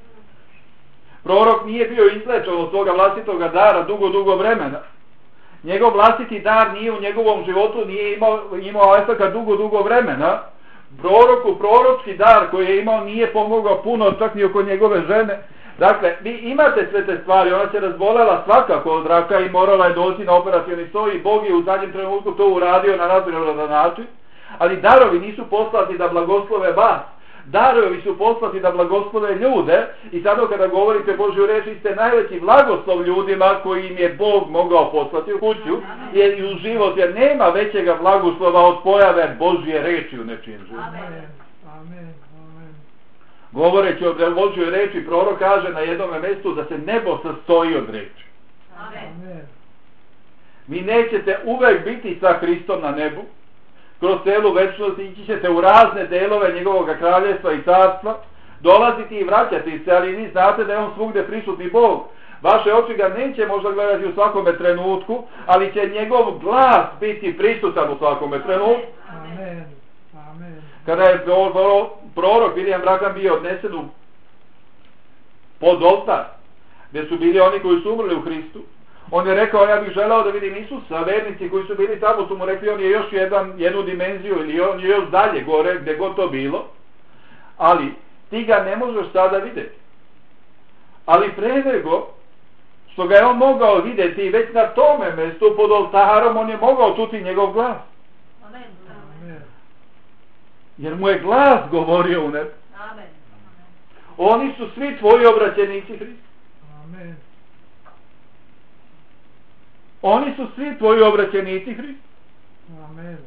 Prorok nije bio izlečen od svoga vlastitoga dara dugo, dugo vremena. Njegov vlastiti dar nije u njegovom životu, nije imao, imao efekat dugo, dugo vremena. Proroku, proročki dar koji je imao nije pomogao puno, čak ni oko njegove žene. Dakle, vi imate sve te stvari, ona se razbolela svakako od raka i morala je doći na operacioni stoj i Bog je u zadnjem trenutku to uradio na različan način, ali darovi nisu poslati da blagoslove vas. Darovi su poslati da blagoslove ljude i sada kada govorite Božju reč, ste najveći blagoslov ljudima koji im je Bog mogao poslati u kuću jer i u život, jer nema većega blagoslova od pojave Božje reči u nečijem životu. Amen. Amen. Amen. Govoreći o Božjoj reči, prorok kaže na jednom mjestu da se nebo sastoji od reči. Amen. Amen. Vi nećete uvek biti sa Hristom na nebu, kroz celu večnost ići ćete u razne delove njegovog kraljevstva i carstva, dolaziti i vraćati se, ali vi znate da je on svugde prisutni Bog. Vaše oči ga neće možda gledati u svakome trenutku, ali će njegov glas biti prisutan u svakome trenutku. Amen. Amen. Kada je prorok William Branham bio odnesen u pod oltar, gdje su bili oni koji su umrli u Hristu, on je rekao, ja bih želeo da vidim Isusa, vernici koji su bili tamo su mu rekli, on je još jedan, jednu dimenziju ili on je još dalje gore, gdje god to bilo, ali ti ga ne možeš sada vidjeti. Ali pre nego što ga je on mogao vidjeti, već na tome mjestu pod oltarom, on je mogao čuti njegov glas. Amen. Amen. Jer mu je glas govorio u nebu. Amen. Oni su svi tvoji obraćenici Hristu. Amen. Oni su svi tvoji obraćenici Hristu. Amen.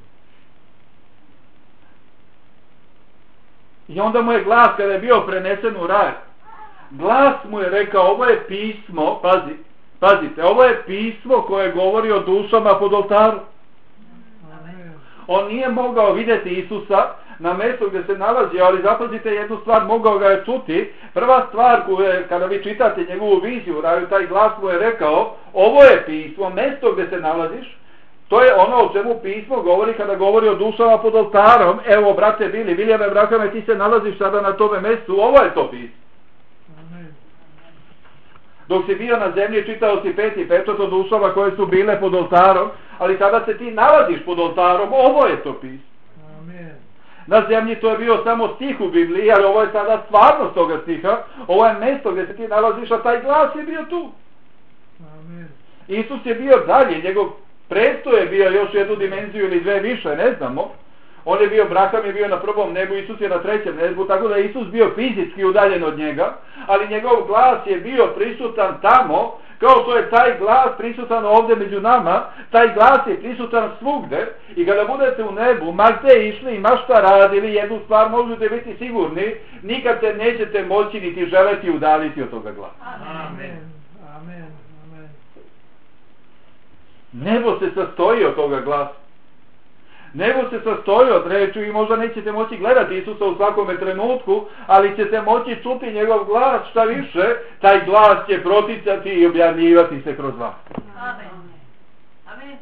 I onda mu je glas, kada je bio prenesen u raj, glas mu je rekao, ovo je pismo, pazi, pazite, ovo je pismo koje govori o dušama pod oltarom. Amen. On nije mogao vidjeti Isusa na mjestu gdje se nalazi, ali zapazite jednu stvar, mogao ga je čuti. Prva stvar koju kada vi čitate njegovu viziju, raju, taj glas mu je rekao, ovo je pismo, mjesto gdje se nalaziš, to je ono o čemu pismo govori kada govori o dušama pod oltarom. Evo, brate Bili, Viljame Brakame, ti se nalaziš sada na tome mjestu, ovo je to pismo. Amen. Dok si bio na zemlji, čitao si peti pečat o dušama koje su bile pod oltarom, ali sada se ti nalaziš pod oltarom, ovo je to pismo. Amen. Na zemlji to je bio samo stih u Bibliji, ali ovo je sada stvarnost toga stiha, ovo je mjesto gdje se ti nalaziš, a taj glas je bio tu. Amen. Isus je bio dalje, njegov presto je bio još jednu dimenziju ili dve više, ne znamo. On je bio, Braham je bio na prvom nebu, Isus je na trećem nebu, tako da je Isus bio fizički udaljen od njega, ali njegov glas je bio prisutan tamo, kao što je taj glas prisutan ovdje među nama, taj glas je prisutan svugde i kada budete u nebu, ma gdje išli i ma šta radili, jednu stvar možete biti sigurni, nikad se nećete moći niti želeti udaliti od toga glasa. Amen. Amen. Amen. Nebo se sastoji od toga glasa. nego se sastoji od reči i možda nećete moći gledati Isusa u svakome trenutku, ali ćete moći čuti njegov glas, šta više, taj glas će proticati i objavljivati se kroz vas. Amen. Amen.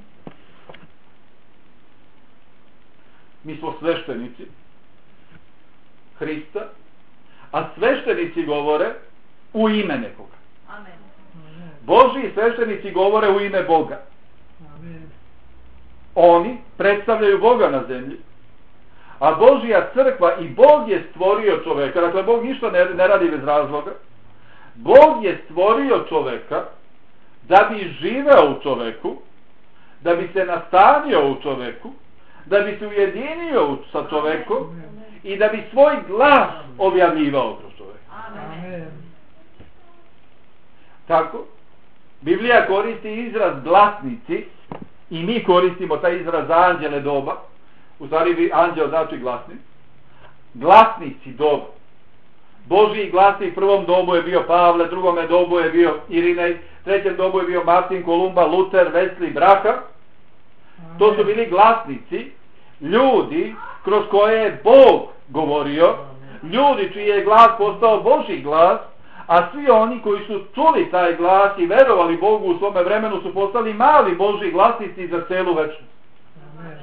Mi smo sveštenici Hrista, a sveštenici govore u ime nekoga. Amen. Božji sveštenici govore u ime Boga. Amen. Oni predstavljaju Boga na zemlji. A Božja crkva i Bog je stvorio čoveka. Dakle, Bog ništa ne, ne radi bez razloga. Bog je stvorio čoveka da bi živeo u čoveku, da bi se nastanio u čoveku, da bi se ujedinio u- sa čovekom i da bi svoj glas objavljivao kroz čoveka. Amen. Amen. Tako, Biblija koristi izraz glasnici i mi koristimo taj izraz za anđele doba. U stvari vi- anđel znači glasnik. Glasnici doba. Božji glasnik prvom dobu je bio Pavle, drugome dobu je bio Irinej, trećem dobu je bio Martin, Kolumba, Luter, Wesley, Braha. To su bili glasnici, ljudi kroz koje je Bog govorio, ljudi čiji je glas postao Božji glas, a svi oni koji su čuli taj glas i verovali Bogu u svome vremenu su postali mali Božji glasnici za celu večnost. Amen.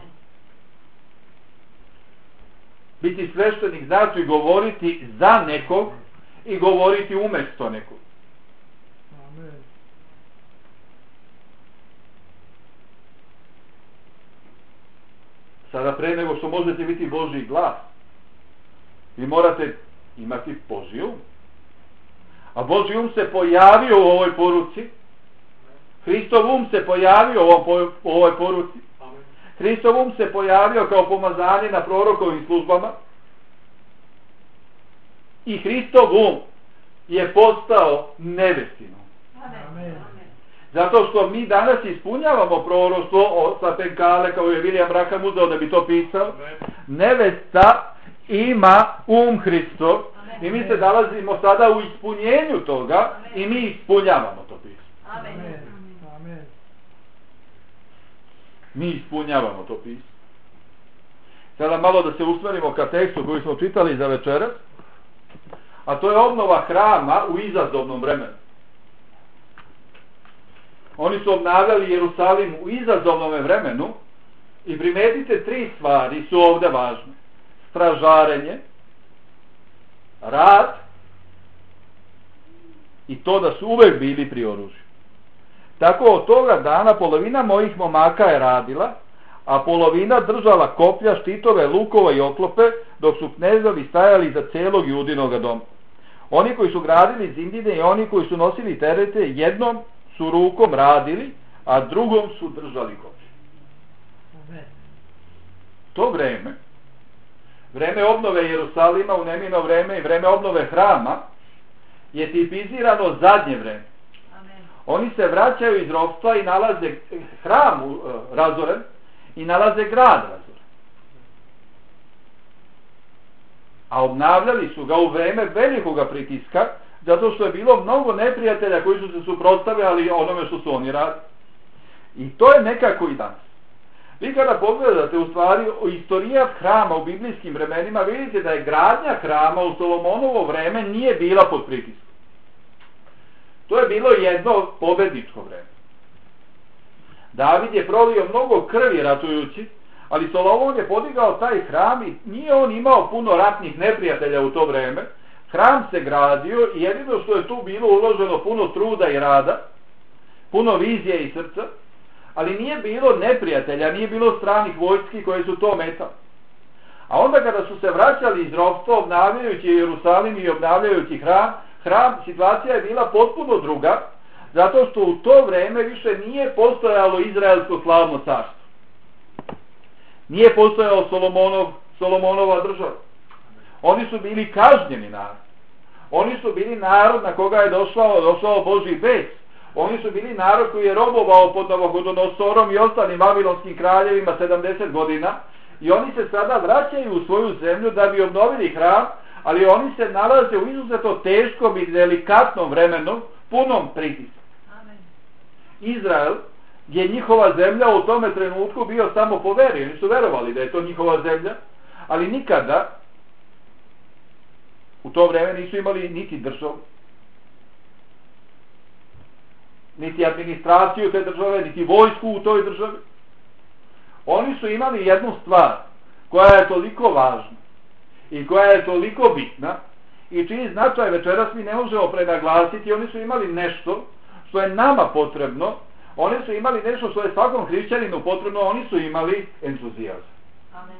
Biti sveštenik znači govoriti za nekog i govoriti umjesto nekog. Amen. Sada pre nego što možete biti Božji glas, vi morate imati Božji um. A Božji um se pojavio u ovoj poruci. Hristov um se pojavio u ovom po- u ovoj poruci. Hristov um se pojavio kao pomazanje na prorokovim službama. I Hristov um je postao nevestinom. Amen. Zato što mi danas ispunjavamo proroštvo o sa Penkale, kao je William Branham uzeo da bi to pisao. Nevesta ima um Hristov i mi se nalazimo sada u ispunjenju toga i mi ispunjavamo to pismo. Amen. Amen. Amen. Mi ispunjavamo to pismo. Sada malo da se usmerimo ka tekstu koji smo čitali za večeras, a to je obnova hrama u izazovnom vremenu. Oni su obnavljali Jerusalim u izazovnom vremenu i primetite tri stvari su ovdje važne. Stražarenje, rad i to da su uvek bili pri oružju. Tako od toga dana polovina mojih momaka je radila, a polovina držala koplja, štitove, lukova i oklope, dok su knezovi stajali za celog Judinoga doma. Oni koji su gradili zidine i oni koji su nosili terete, jednom su rukom radili, a drugom su držali koplje. Amen. To vreme, vreme obnove Jerusalima u nemino vreme i vreme obnove hrama, je tipizirano zadnje vreme. Amen. Oni se vraćaju iz ropstva i nalaze hram uh, razoren i nalaze grad razoren. A obnavljali su ga u vreme velikoga pritiska, zato što je bilo mnogo neprijatelja koji su se suprotstavljali onome što su oni radili. I to je nekako i danas. Vi kada pogledate u stvari o istorijat hrama u biblijskim vremenima, vidite da je gradnja hrama u Solomonovo vreme nije bila pod pritiskom. To je bilo jedno pobedničko vreme. David je prolio mnogo krvi ratujući, ali Solomon je podigao taj hram i nije on imao puno ratnih neprijatelja u to vreme. Hram se gradio i jedino što je tu bilo uloženo puno truda i rada, puno vizije i srca, ali nije bilo neprijatelja, nije bilo stranih vojski koje su to metali. A onda kada su se vraćali iz ropstva obnavljajući Jerusalim i obnavljajući hram, hram, situacija je bila potpuno druga, zato što u to vreme više nije postojalo Izraelsko slavno carstvo. Nije postojao Solomonov, Solomonova država. Oni su bili kažnjeni narod. Oni su bili narod na koga je došao, došao Božji bes. Oni su bili narod koji je robovao pod Navuhodonosorom i ostalim babilonskim kraljevima sedamdeset godina i oni se sada vraćaju u svoju zemlju da bi obnovili hram, ali oni se nalaze u izuzetno teškom i delikatnom vremenu, punom pritisku. Amen. Izrael je njihova zemlja u tome trenutku bio samo po veri. Oni su verovali da je to njihova zemlja, ali nikada u to vreme nisu imali niti državu, niti administraciju te države, niti vojsku u toj državi. Oni su imali jednu stvar koja je toliko važna i koja je toliko bitna i čiji značaj večeras mi ne možemo prenaglasiti. Oni su imali nešto što je nama potrebno, oni su imali nešto što je svakom hrišćaninu potrebno, oni su imali entuzijazam. Amen.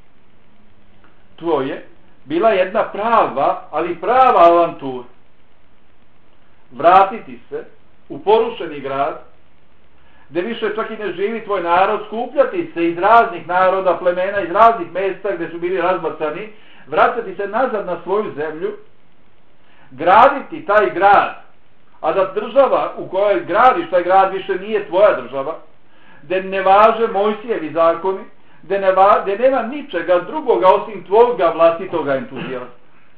To je bila jedna prava, ali prava avantura. Vratiti se u porušeni grad, gdje više čak i ne živi tvoj narod, skupljati se iz raznih naroda, plemena, iz raznih mjesta gdje su bili razbacani, vratiti se nazad na svoju zemlju, graditi taj grad, a da država u kojoj gradiš taj grad više nije tvoja država, gdje ne važe Mojsijevi zakoni, gdje, ne va, gdje nema ničega drugoga osim tvoga vlastitoga entuzijazma.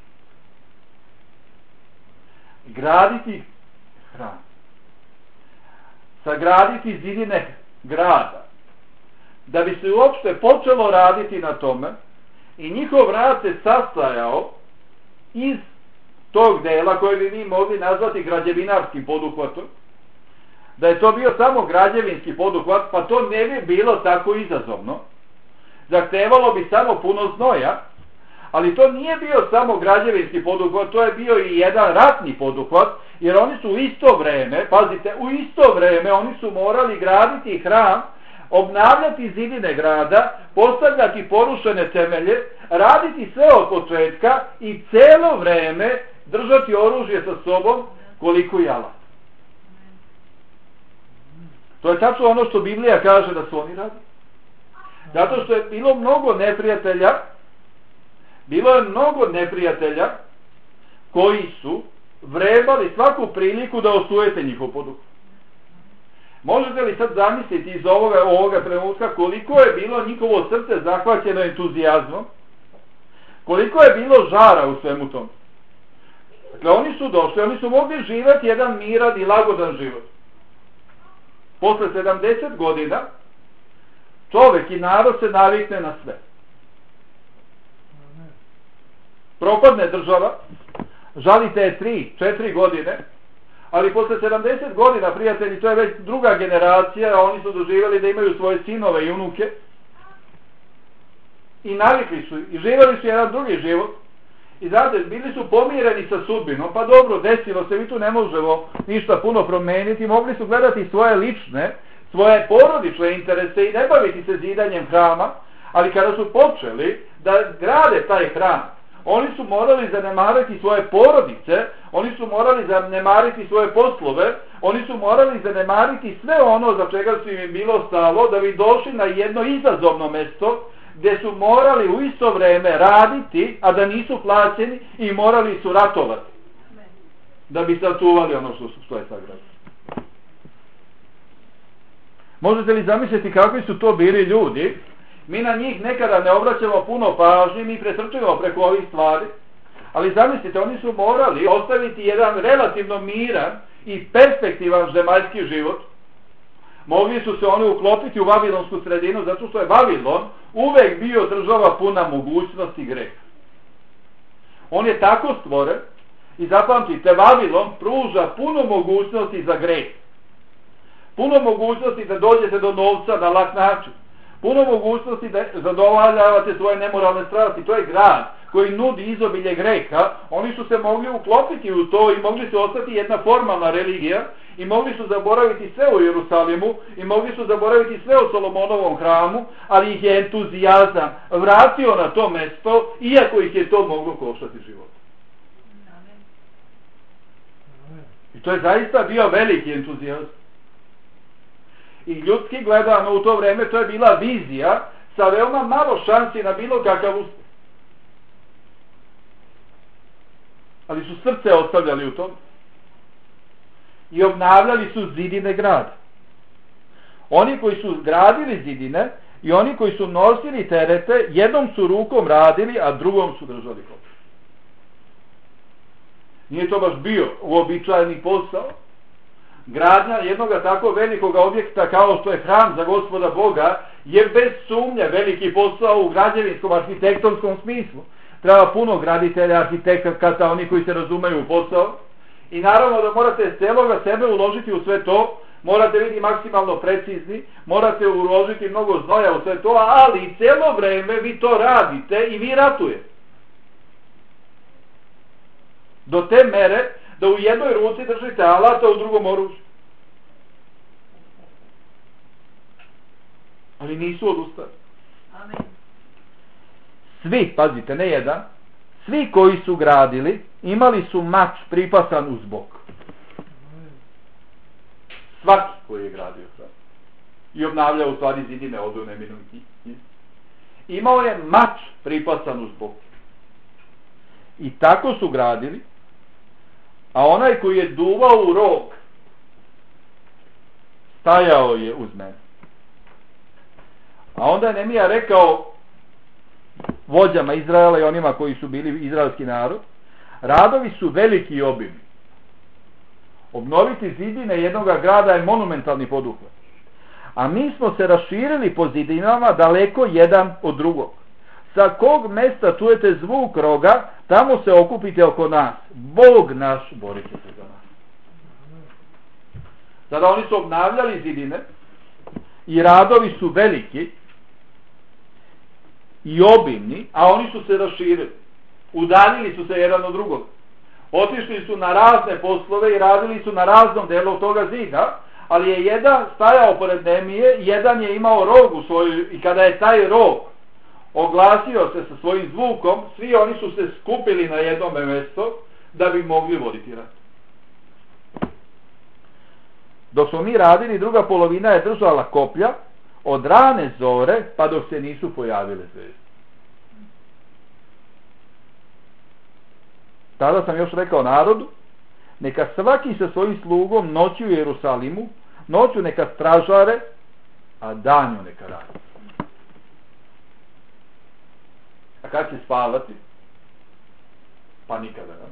Graditi hram, sagraditi zidine grada, da bi se uopšte počelo raditi na tome, i njihov rad se sastajao iz tog dela koje bi mi mogli nazvati građevinarskim poduhvatom. Da je to bio samo građevinski poduhvat, pa to ne bi bilo tako izazovno. Zahtevalo bi samo puno znoja, ali to nije bio samo građevinski poduhvat, to je bio i jedan ratni poduhvat, jer oni su u isto vreme, pazite, u isto vreme oni su morali graditi hram, obnavljati zidine grada, postavljati porušene temelje, raditi sve od početka i cijelo vreme držati oružje sa sobom koliko i alat. To je tačno ono što Biblija kaže da su oni radili. Zato što je bilo mnogo neprijatelja, bilo je mnogo neprijatelja koji su vrebali svaku priliku da osujete njihov poduhvat. Možete li sad zamisliti iz ovoga, ovoga trenutka koliko je bilo njihovo srce zahvaćeno entuzijazmom, koliko je bilo žara u svemu tom. Dakle, oni su došli, oni su mogli živjeti jedan miran i lagodan život. Posle sedamdeset godina čovjek i narod se navikne na sve. Propadne država, žalite je tri, četiri godine, ali posle sedamdeset godina, prijatelji, to je već druga generacija, oni su doživjeli da imaju svoje sinove i unuke i navikli su i živjeli su jedan drugi život i znate, bili su pomireni sa sudbinom, pa dobro, desilo se, mi tu ne možemo ništa puno promeniti, mogli su gledati svoje lične, svoje porodične interese i ne baviti se zidanjem hrama, ali kada su počeli da grade taj hram, oni su morali zanemariti svoje porodice, oni su morali zanemariti svoje poslove, oni su morali zanemariti sve ono za čega su im bilo stalo, da bi došli na jedno izazovno mesto gdje su morali u isto vrijeme raditi, a da nisu plaćeni, i morali su ratovati da bi sačuvali ono što, što je sagradili. Možete li zamisliti kakvi su to bili ljudi? Mi na njih nekada ne obraćamo puno pažnje, mi pretrčujemo preko ovih stvari, ali zamislite, oni su morali ostaviti jedan relativno miran i perspektivan zemaljski život. Mogli su se oni uklopiti u vavilonsku sredinu, zato što je Vavilon uvek bio država puna mogućnosti greha. On je tako stvoren i zapamtite, Vavilon pruža puno mogućnosti za greh. Puno mogućnosti da dođete do novca na lak način. Puno mogućnosti da zadovoljavate svoje nemoralne strasti. To je grad koji nudi izobilje greha. Oni su se mogli uklopiti u to i mogli su ostati jedna formalna religija i mogli su zaboraviti sve u Jerusalimu i mogli su zaboraviti sve u Solomonovom hramu, ali ih je entuzijazam vratio na to mesto, iako ih je to moglo koštati život. I to je zaista bio veliki entuzijazam. I ljudski gledano u to vreme to je bila vizija sa veoma malo šansi na bilo kakav uspjeh. Ali su srce ostavljali u tom i obnavljali su zidine grada. Oni koji su gradili zidine i oni koji su nosili terete, jednom su rukom radili, a drugom su držali koplje. Nije to baš bio uobičajeni posao. gradnja jednog tako velikog objekta kao što je hram za Gospoda Boga je bez sumnje veliki posao u građevinskom, arhitektonskom smislu. Treba puno graditelja, arhitekata, oni koji se razumeju u posao. I naravno da morate celoga sebe uložiti u sve to, morate biti maksimalno precizni, morate uložiti mnogo znoja u sve to, ali celo vreme vi to radite i vi ratujete. Do te mere da u jednoj ruci držite alata, u drugom oružju. Ali nisu odustali. Amen. Svi, pazite, ne jedan, svi koji su gradili, imali su mač pripasan uz bok. Svaki koji je gradio sad. I obnavljao u stvari zidine od u neminuti. Imao je mač pripasan uz bok. I tako su gradili, a onaj koji je duvao u rog, stajao je uz mene. A onda je Nemija rekao vođama Izraela i onima koji su bili izraelski narod, radovi su veliki i obimni. Obnoviti zidine jednog grada je monumentalni poduhvat. A mi smo se raširili po zidinama daleko jedan od drugog. Sa kog mesta čujete zvuk roga, tamo se okupite oko nas. Bog naš borit će se za nas. Sada oni su obnavljali zidine i radovi su veliki i obimni, a oni su se raširili. Udaljili su se jedan od drugog. Otišli su na razne poslove i radili su na raznom delu toga zida, ali je jedan stajao pored Nemije, jedan je imao rog u svojoj, i kada je taj rog oglasio se sa svojim zvukom, svi oni su se skupili na jednom mjesto da bi mogli voditi rat. Dok smo mi radili, druga polovina je držala koplja od rane zore pa dok se nisu pojavile zvezde. Tada sam još rekao narodu, neka svaki sa svojim slugom noću u Jerusalimu, noću neka stražare, a danju neka radi. A kad će spavati? Pa nikada. Ne?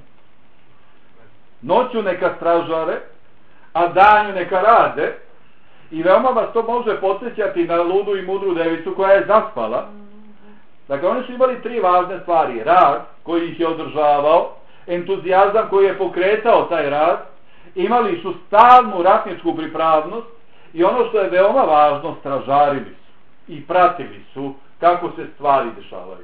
Noću neka stražare, a danju neka rade, i veoma vas to može podsjećati na ludu i mudru devicu koja je zaspala. Dakle, oni su imali tri važne stvari. Rad koji ih je održavao, entuzijazam koji je pokretao taj rad, imali su stalnu ratničku pripravnost i ono što je veoma važno, stražarili su i pratili su kako se stvari dešavaju.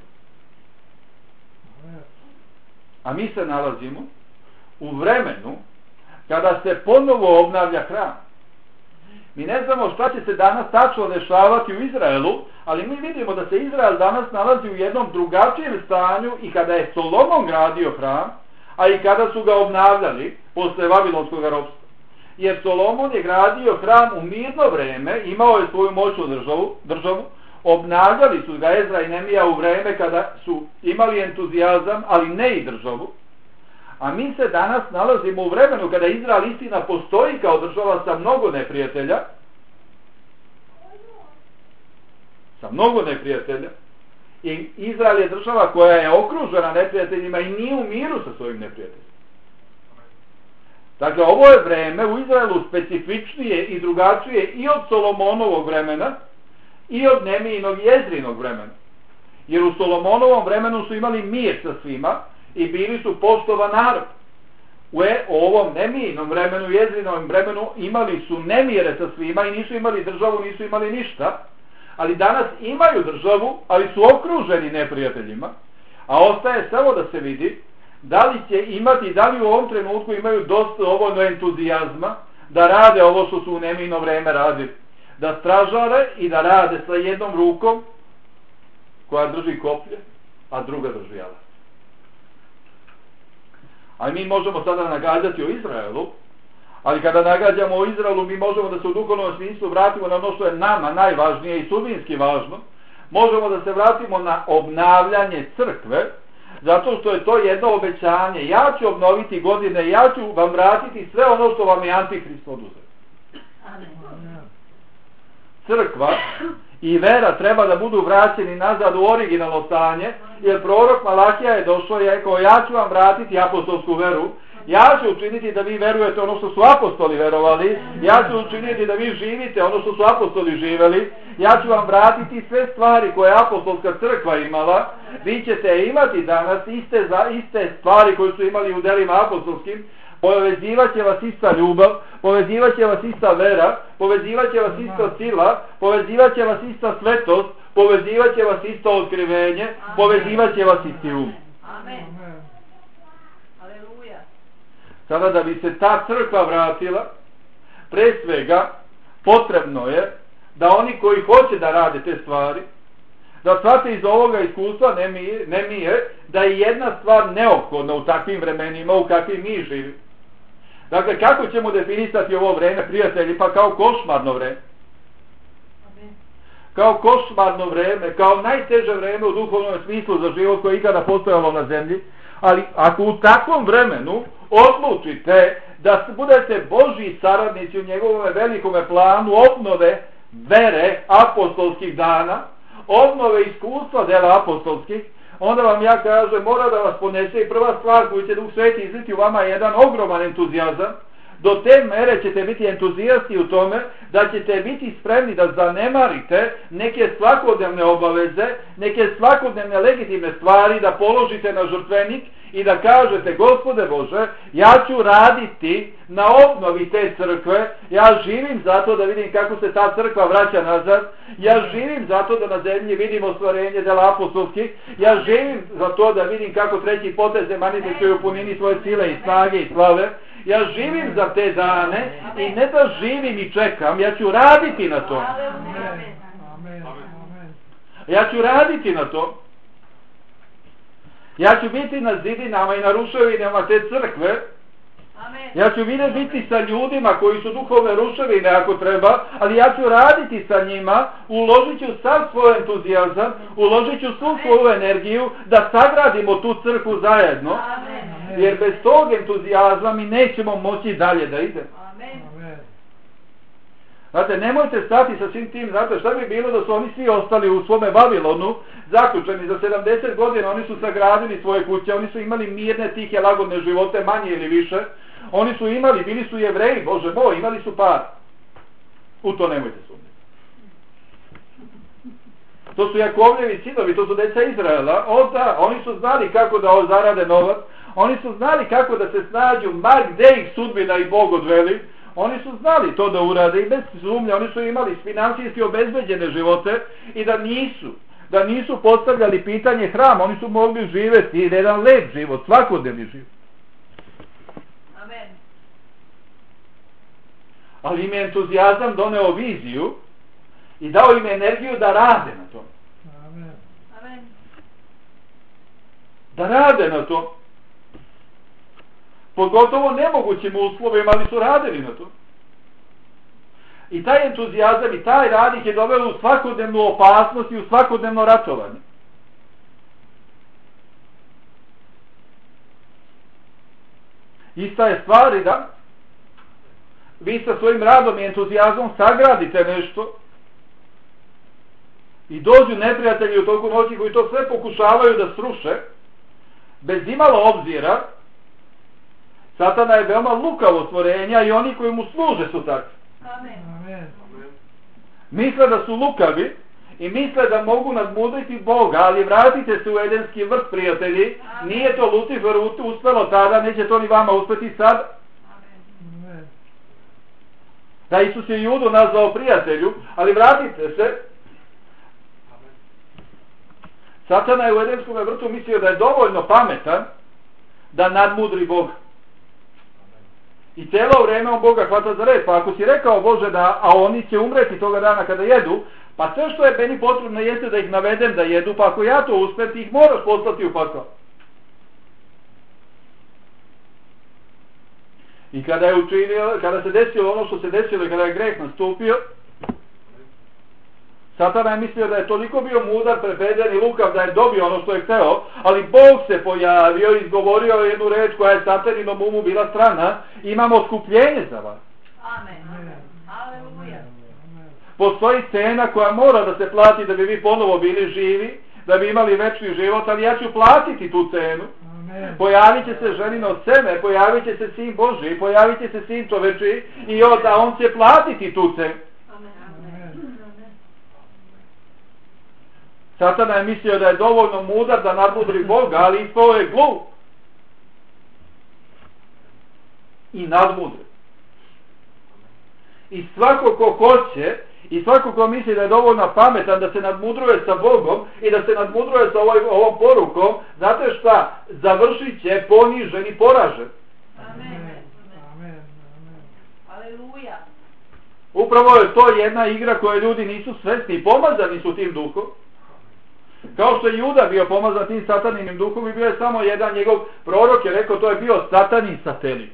A mi se nalazimo u vremenu kada se ponovo obnavlja hram. Mi ne znamo šta će se danas tačno dešavati u Izraelu, ali mi vidimo da se Izrael danas nalazi u jednom drugačijem stanju i kada je Solomon gradio hram, a i kada su ga obnavljali posle Vavilonskog ropstva. Jer Solomon je gradio hram u mirno vreme, imao je svoju moćnu državu, državu, obnavljali su ga Ezra i Nemija u vreme kada su imali entuzijazam, ali ne i državu. A mi se danas nalazimo u vremenu kada Izrael istina postoji kao država sa mnogo neprijatelja, sa mnogo neprijatelja, i Izrael je država koja je okružena neprijateljima i nije u miru sa svojim neprijateljima. Dakle, ovo je vreme u Izraelu specifičnije i drugačije i od Solomonovog vremena i od Nemijinog i Ezrinog vremena. Jer u Solomonovom vremenu su imali mir sa svima i bili su poštovan narod. U ovom Nemijinom vremenu i Ezrinom vremenu imali su nemire sa svima i nisu imali državu, nisu imali ništa. Ali danas imaju državu, ali su okruženi neprijateljima, a ostaje samo da se vidi da li će imati, da li u ovom trenutku imaju dosta dovoljno entuzijazma da rade ovo što su u Nemijino vreme radili. Da stražare i da rade sa jednom rukom koja drži koplje, a druga drži alat. A mi možemo sada nagađati o Izraelu, ali kada nagađamo o Izraelu, mi možemo da se u duhovnom smislu vratimo na ono što je nama najvažnije i sudbinski važno. Možemo da se vratimo na obnavljanje crkve, zato što je to jedno obećanje. Ja ću obnoviti godine, ja ću vam vratiti sve ono što vam je Antihrist oduzeo. Crkva i vera treba da budu vraćeni nazad u originalno stanje, jer prorok Malahija je došao i rekao, ja ću vam vratiti apostolsku veru, Ja ću učiniti da vi verujete ono što su apostoli verovali. Ja ću učiniti da vi živite ono što su apostoli živeli. Ja ću vam vratiti sve stvari koje je apostolska crkva imala. Vi ćete imati danas iste, iste stvari koje su imali u delima apostolskim. Povezivat će vas ista ljubav, povezivat će vas ista vera, povezivat će vas ista sila, povezivat će vas ista svetost, povezivat će vas isto otkrivenje, povezivat će vas isti um. Amen. Aleluja. Sada da bi se ta crkva vratila, pre svega potrebno je da oni koji hoće da rade te stvari, da shvate iz ovoga iskustva, ne mi, ne mi je, da je jedna stvar neophodna u takvim vremenima u kakvim mi živimo. Dakle, kako ćemo definisati ovo vreme, prijatelji? Pa kao košmarno vreme. Kao košmarno vreme, kao najteže vreme u duhovnom smislu za život koje je ikada postojalo na zemlji. Ali ako u takvom vremenu odlučite da budete Božji saradnici u njegovom velikom planu obnove vere apostolskih dana, obnove iskustva dela apostolskih, onda vam ja kažem, mora da vas ponese i prva stvar koju će Duh Sveti izliti u vama je jedan ogroman entuzijazam. Do te mere ćete biti entuzijasti u tome da ćete biti spremni da zanemarite neke svakodnevne obaveze, neke svakodnevne legitimne stvari, da položite na žrtvenik i da kažete, Gospode Bože, ja ću raditi na obnovi te crkve, ja živim zato da vidim kako se ta crkva vraća nazad, ja živim zato da na zemlji vidim ostvarenje dela apostolskih, ja živim zato da vidim kako treći potez se manifestuje u punini svoje sile i snage i slave, ja živim za te dane i ne da živim i čekam, ja ću raditi na to. Ja ću raditi na to. Ja ću biti na zidinama i na ruševinama te crkve. Ja ću vidjeti biti sa ljudima koji su duhovne ruševine ako treba, ali ja ću raditi sa njima, uložit ću sav svoj entuzijazam, uložit ću svu svoju energiju da sagradimo tu crkvu zajedno, jer bez tog entuzijazma mi nećemo moći dalje da idemo. Znate, nemojte stati sa svim tim, znate šta bi bilo da su oni svi ostali u svome Vavilonu, zaključeni za sedamdeset godina, oni su sagradili svoje kuće, oni su imali mirne, tihe, lagodne živote, manje ili više, oni su imali, bili su Jevreji, Bože moj, imali su par. U to nemojte sumnjati. To su Jakovljevi sinovi, to su deca Izraela, o da, oni su znali kako da zarade novac, oni su znali kako da se snađu, ma gde ih sudbina i Bog odveli, oni su znali to da urade i bez sumnje, oni su imali financijski obezbeđene živote i da nisu, da nisu postavljali pitanje hrama, oni su mogli živjeti jedan lep život, svakodnevni život. Amen. Ali im je entuzijazam doneo viziju i dao im energiju da rade na to. Amen. Amen. Da rade na to. Pogotovo nemogućim uslovima, ali su radili na to. I taj entuzijazam i taj rad ih je doveo u svakodnevnu opasnost i u svakodnevno ratovanje. Ista je stvar i da vi sa svojim radom i entuzijazmom sagradite nešto i dođu neprijatelji u toku noći koji to sve pokušavaju da sruše, bez imalo obzira. Satana je veoma lukavo stvorenja i oni koji mu služe su takvi. Amen. Misle da su lukavi i misle da mogu nadmudriti Boga, ali vratite se u Edenski vrt, prijatelji. Amen. Nije to Lucifer uspelo tada, neće to ni vama uspeti sad. Amen. Da Isus je Judu nazvao prijatelju, ali vratite se. Satana je u Edenskom vrtu mislio da je dovoljno pametan da nadmudri Boga. I cijelo vrijeme on Boga hvata za red. Pa ako si rekao, Bože, da, a oni će umreti toga dana kada jedu, pa sve što je meni potrebno jeste da ih navedem da jedu, pa ako ja to uspem, ti ih moraš poslati u pakao. I kada je učinio, kada se desilo ono što se desilo i kada je greh nastupio, Satana je mislio da je toliko bio mudar, prepeden i lukav da je dobio ono što je hteo, ali Bog se pojavio i izgovorio jednu reč koja je Sataninom umu bila strana: imamo otkupljenje za vas. Amen. Aleluja. Postoji cena koja mora da se plati da bi vi ponovo bili živi, da bi imali večni život, ali ja ću platiti tu cenu. Pojavit će se ženino seme, pojavit će se sin Božji, pojavit će se sin čoveči i onda on će platiti tu cenu. Satana je mislio da je dovoljno mudar da nadmudri Boga, ali ispao je glup. I nadmudri. I svako ko hoće, i svako ko misli da je dovoljno pametan da se nadmudruje sa Bogom i da se nadmudruje sa ovoj, ovom porukom, znate šta? Završit će ponižen i poražen. Amen. Amen. Aleluja. Upravo je to jedna igra koju ljudi nisu svesni i pomazani su tim duhom. Kao što je Juda bio pomazan tim sataninim duhom i bio je samo jedan njegov prorok je rekao to je bio satanin satelit.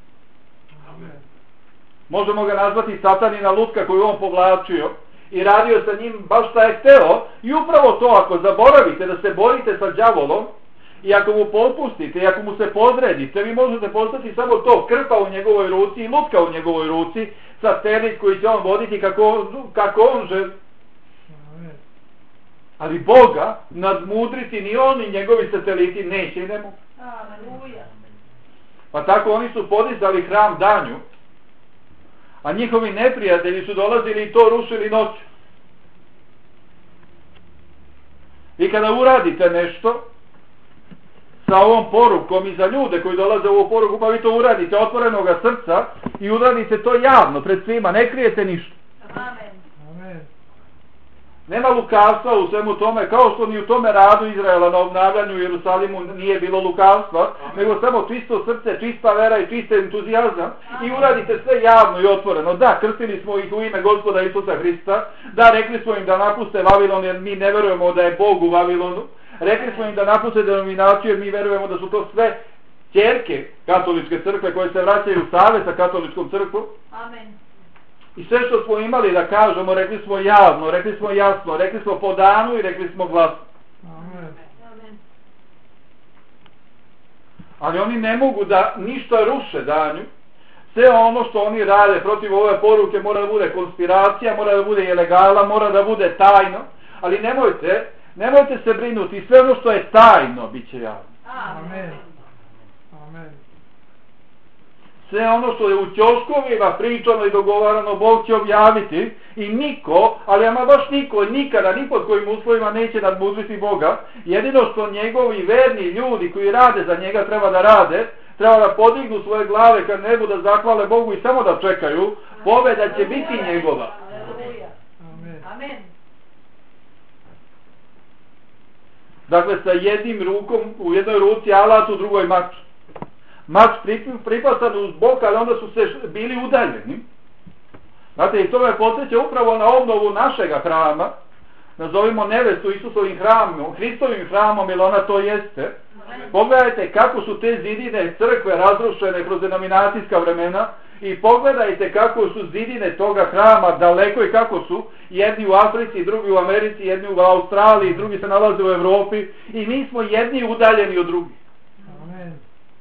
Možemo ga nazvati satanina lutka koju on povlačio i radio sa njim baš šta je hteo i upravo to ako zaboravite da se borite sa đavolom i ako mu popustite i ako mu se podredite vi možete postati samo to krpa u njegovoj ruci i lutka u njegovoj ruci satelit koji će on voditi kako, kako on želi. Ali Boga nadmudriti ni on ni njegovi sateliti neće i ne mogu. Aleluja. Pa tako oni su podizali hram danju, a njihovi neprijatelji su dolazili i to rušili noću. I kada uradite nešto sa ovom porukom i za ljude koji dolaze u ovu poruku, pa vi to uradite otvorenoga srca i uradite to javno pred svima, ne krijete ništa. Amen. Amen. Nema lukavstva u svemu tome, kao što ni u tome radu Izraela na obnavljanju u Jerusalimu nije bilo lukavstva, nego samo čisto srce, čista vera i čist entuzijazam i uradite sve javno i otvoreno. Da, krstili smo ih u ime Gospoda Isusa Hrista, da, rekli smo im da napuste Vavilon jer mi ne verujemo da je Bog u Vavilonu, rekli smo im da napuste denominaciju jer mi verujemo da su to sve ćerke katoličke crkve koje se vraćaju u savez sa katoličkom crkvom. Amen. I sve što smo imali da kažemo, rekli smo javno, rekli smo jasno, rekli smo po danu i rekli smo glasno. Amen. Ali oni ne mogu da ništa ruše danju. Sve ono što oni rade protiv ove poruke mora da bude konspiracija, mora da bude ilegala, mora da bude tajno. Ali nemojte, nemojte se brinuti, sve ono što je tajno bit će javno. Amen. Amen. Sve ono što je u ćoškovima pričano i dogovarano Bog će objaviti i niko, ali ama baš niko i nikada, ni pod kojim uslovima neće nadmudriti Boga. Jedino što njegovi verni ljudi koji rade za njega treba da rade, treba da podignu svoje glave kad nebu da zahvale Bogu i samo da čekaju, pobjeda će biti njegova. Amen. Amen. Dakle, sa jednim rukom, u jednoj ruci alat, u drugoj mač. Mač pripasan uz bok, ali onda su se bili udaljeni. Znate, i to me podsjeća upravo na obnovu našega hrama, nazovimo nevestu Isusovim hramom, Hristovim hramom, jer ona to jeste. Pogledajte kako su te zidine crkve razrušene kroz denominacijska vremena i pogledajte kako su zidine toga hrama daleko i kako su jedni u Africi, drugi u Americi, jedni u Australiji, drugi se nalaze u Evropi i mi smo jedni udaljeni od drugih. Amen.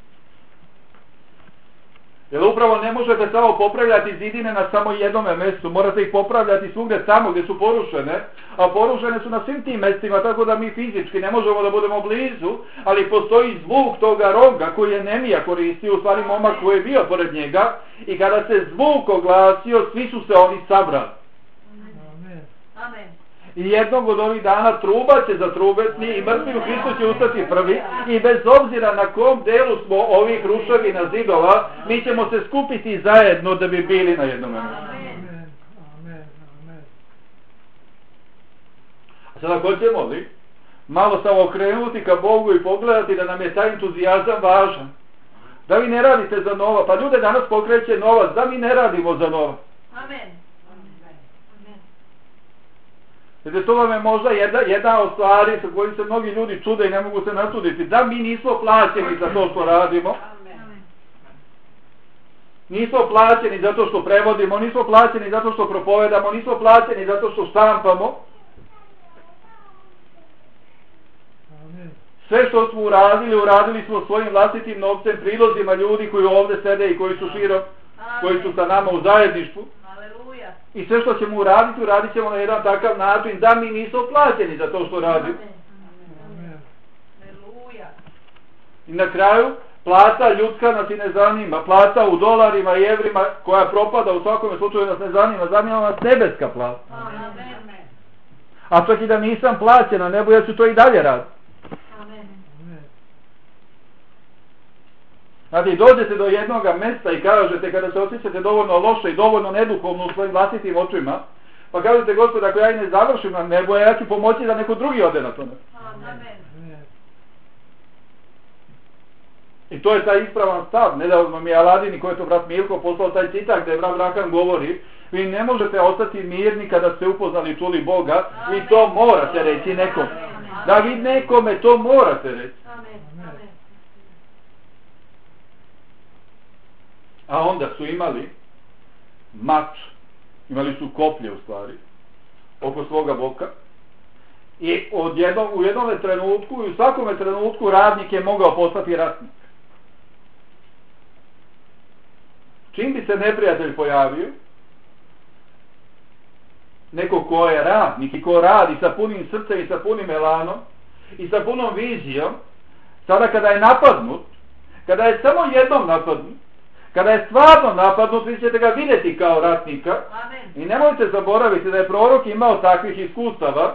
Jer upravo ne možete samo popravljati zidine na samo jednome mjestu, morate ih popravljati svugdje tamo gdje su porušene, a porušene su na svim tim mjestima, tako da mi fizički ne možemo da budemo blizu, ali postoji zvuk toga roga koji je Nemija koristio, u stvari momak koji je bio pored njega, i kada se zvuk oglasio, svi su se oni sabrali. Amen. Amen. I jednog od ovih dana truba će zatrubeti i mrtvi u Hristu će ustati prvi i bez obzira na kom delu smo ovih ruševina zidova, mi ćemo se skupiti zajedno da bi bili na jednom mjestu. Amen. Amen. Amen. A sada hoćemo li malo samo okrenuti ka Bogu i pogledati da nam je taj entuzijazam važan? Da vi ne radite za novac, pa ljude danas pokreće novac, da mi ne radimo za novac. Amen. Jer to vam je možda jedna, jedna od stvari sa kojim se mnogi ljudi čude i ne mogu se nasuditi. Da mi nismo plaćeni za to što radimo. Nismo plaćeni zato što prevodimo, nismo plaćeni zato što propovedamo, nismo plaćeni zato što štampamo. Sve što smo uradili, uradili smo svojim vlastitim novcem, prilozima ljudi koji ovdje sede i koji su širom, koji su sa nama u zajedništvu. I sve što ćemo uraditi, uradit ćemo na jedan takav način da mi nismo plaćeni za to što radimo. I na kraju, plata ljudska nas i ne zanima. Plata u dolarima i evrima koja propada u svakome slučaju nas ne zanima. Zanima nas nebeska plata. Amen. A čak i da nisam plaćen na nebu, ja ću to i dalje raditi. Amen. Znači, dođete do jednog mjesta i kažete, kada se osjećate dovoljno loše i dovoljno neduhovno u svojim vlastitim očima, pa kažete, Gospod, ako ja i ne završim na nebu, ja ću pomoći da neko drugi ode na to nebo. Amen. I to je taj ispravan stav. Nedavno mi je Aladini, koji je to brat Milko, poslao taj citat gdje brat Rakan govori: vi ne možete ostati mirni kada ste upoznali i čuli Boga, vi to morate reći nekom. Da vi nekome to morate reći. Amen. Amen. A onda su imali mač, imali su koplje u stvari, oko svoga boka. I od jedno, u jednom trenutku i u svakome trenutku radnik je mogao postati ratnik. Čim bi se neprijatelj pojavio, neko ko je radnik i ko radi sa punim srcem i sa punim elanom i sa punom vizijom, sada kada je napadnut, kada je samo jednom napadnut, kada je stvarno napadnut, vi ćete ga vidjeti kao ratnika. Amen. I nemojte zaboraviti da je prorok imao takvih iskustava.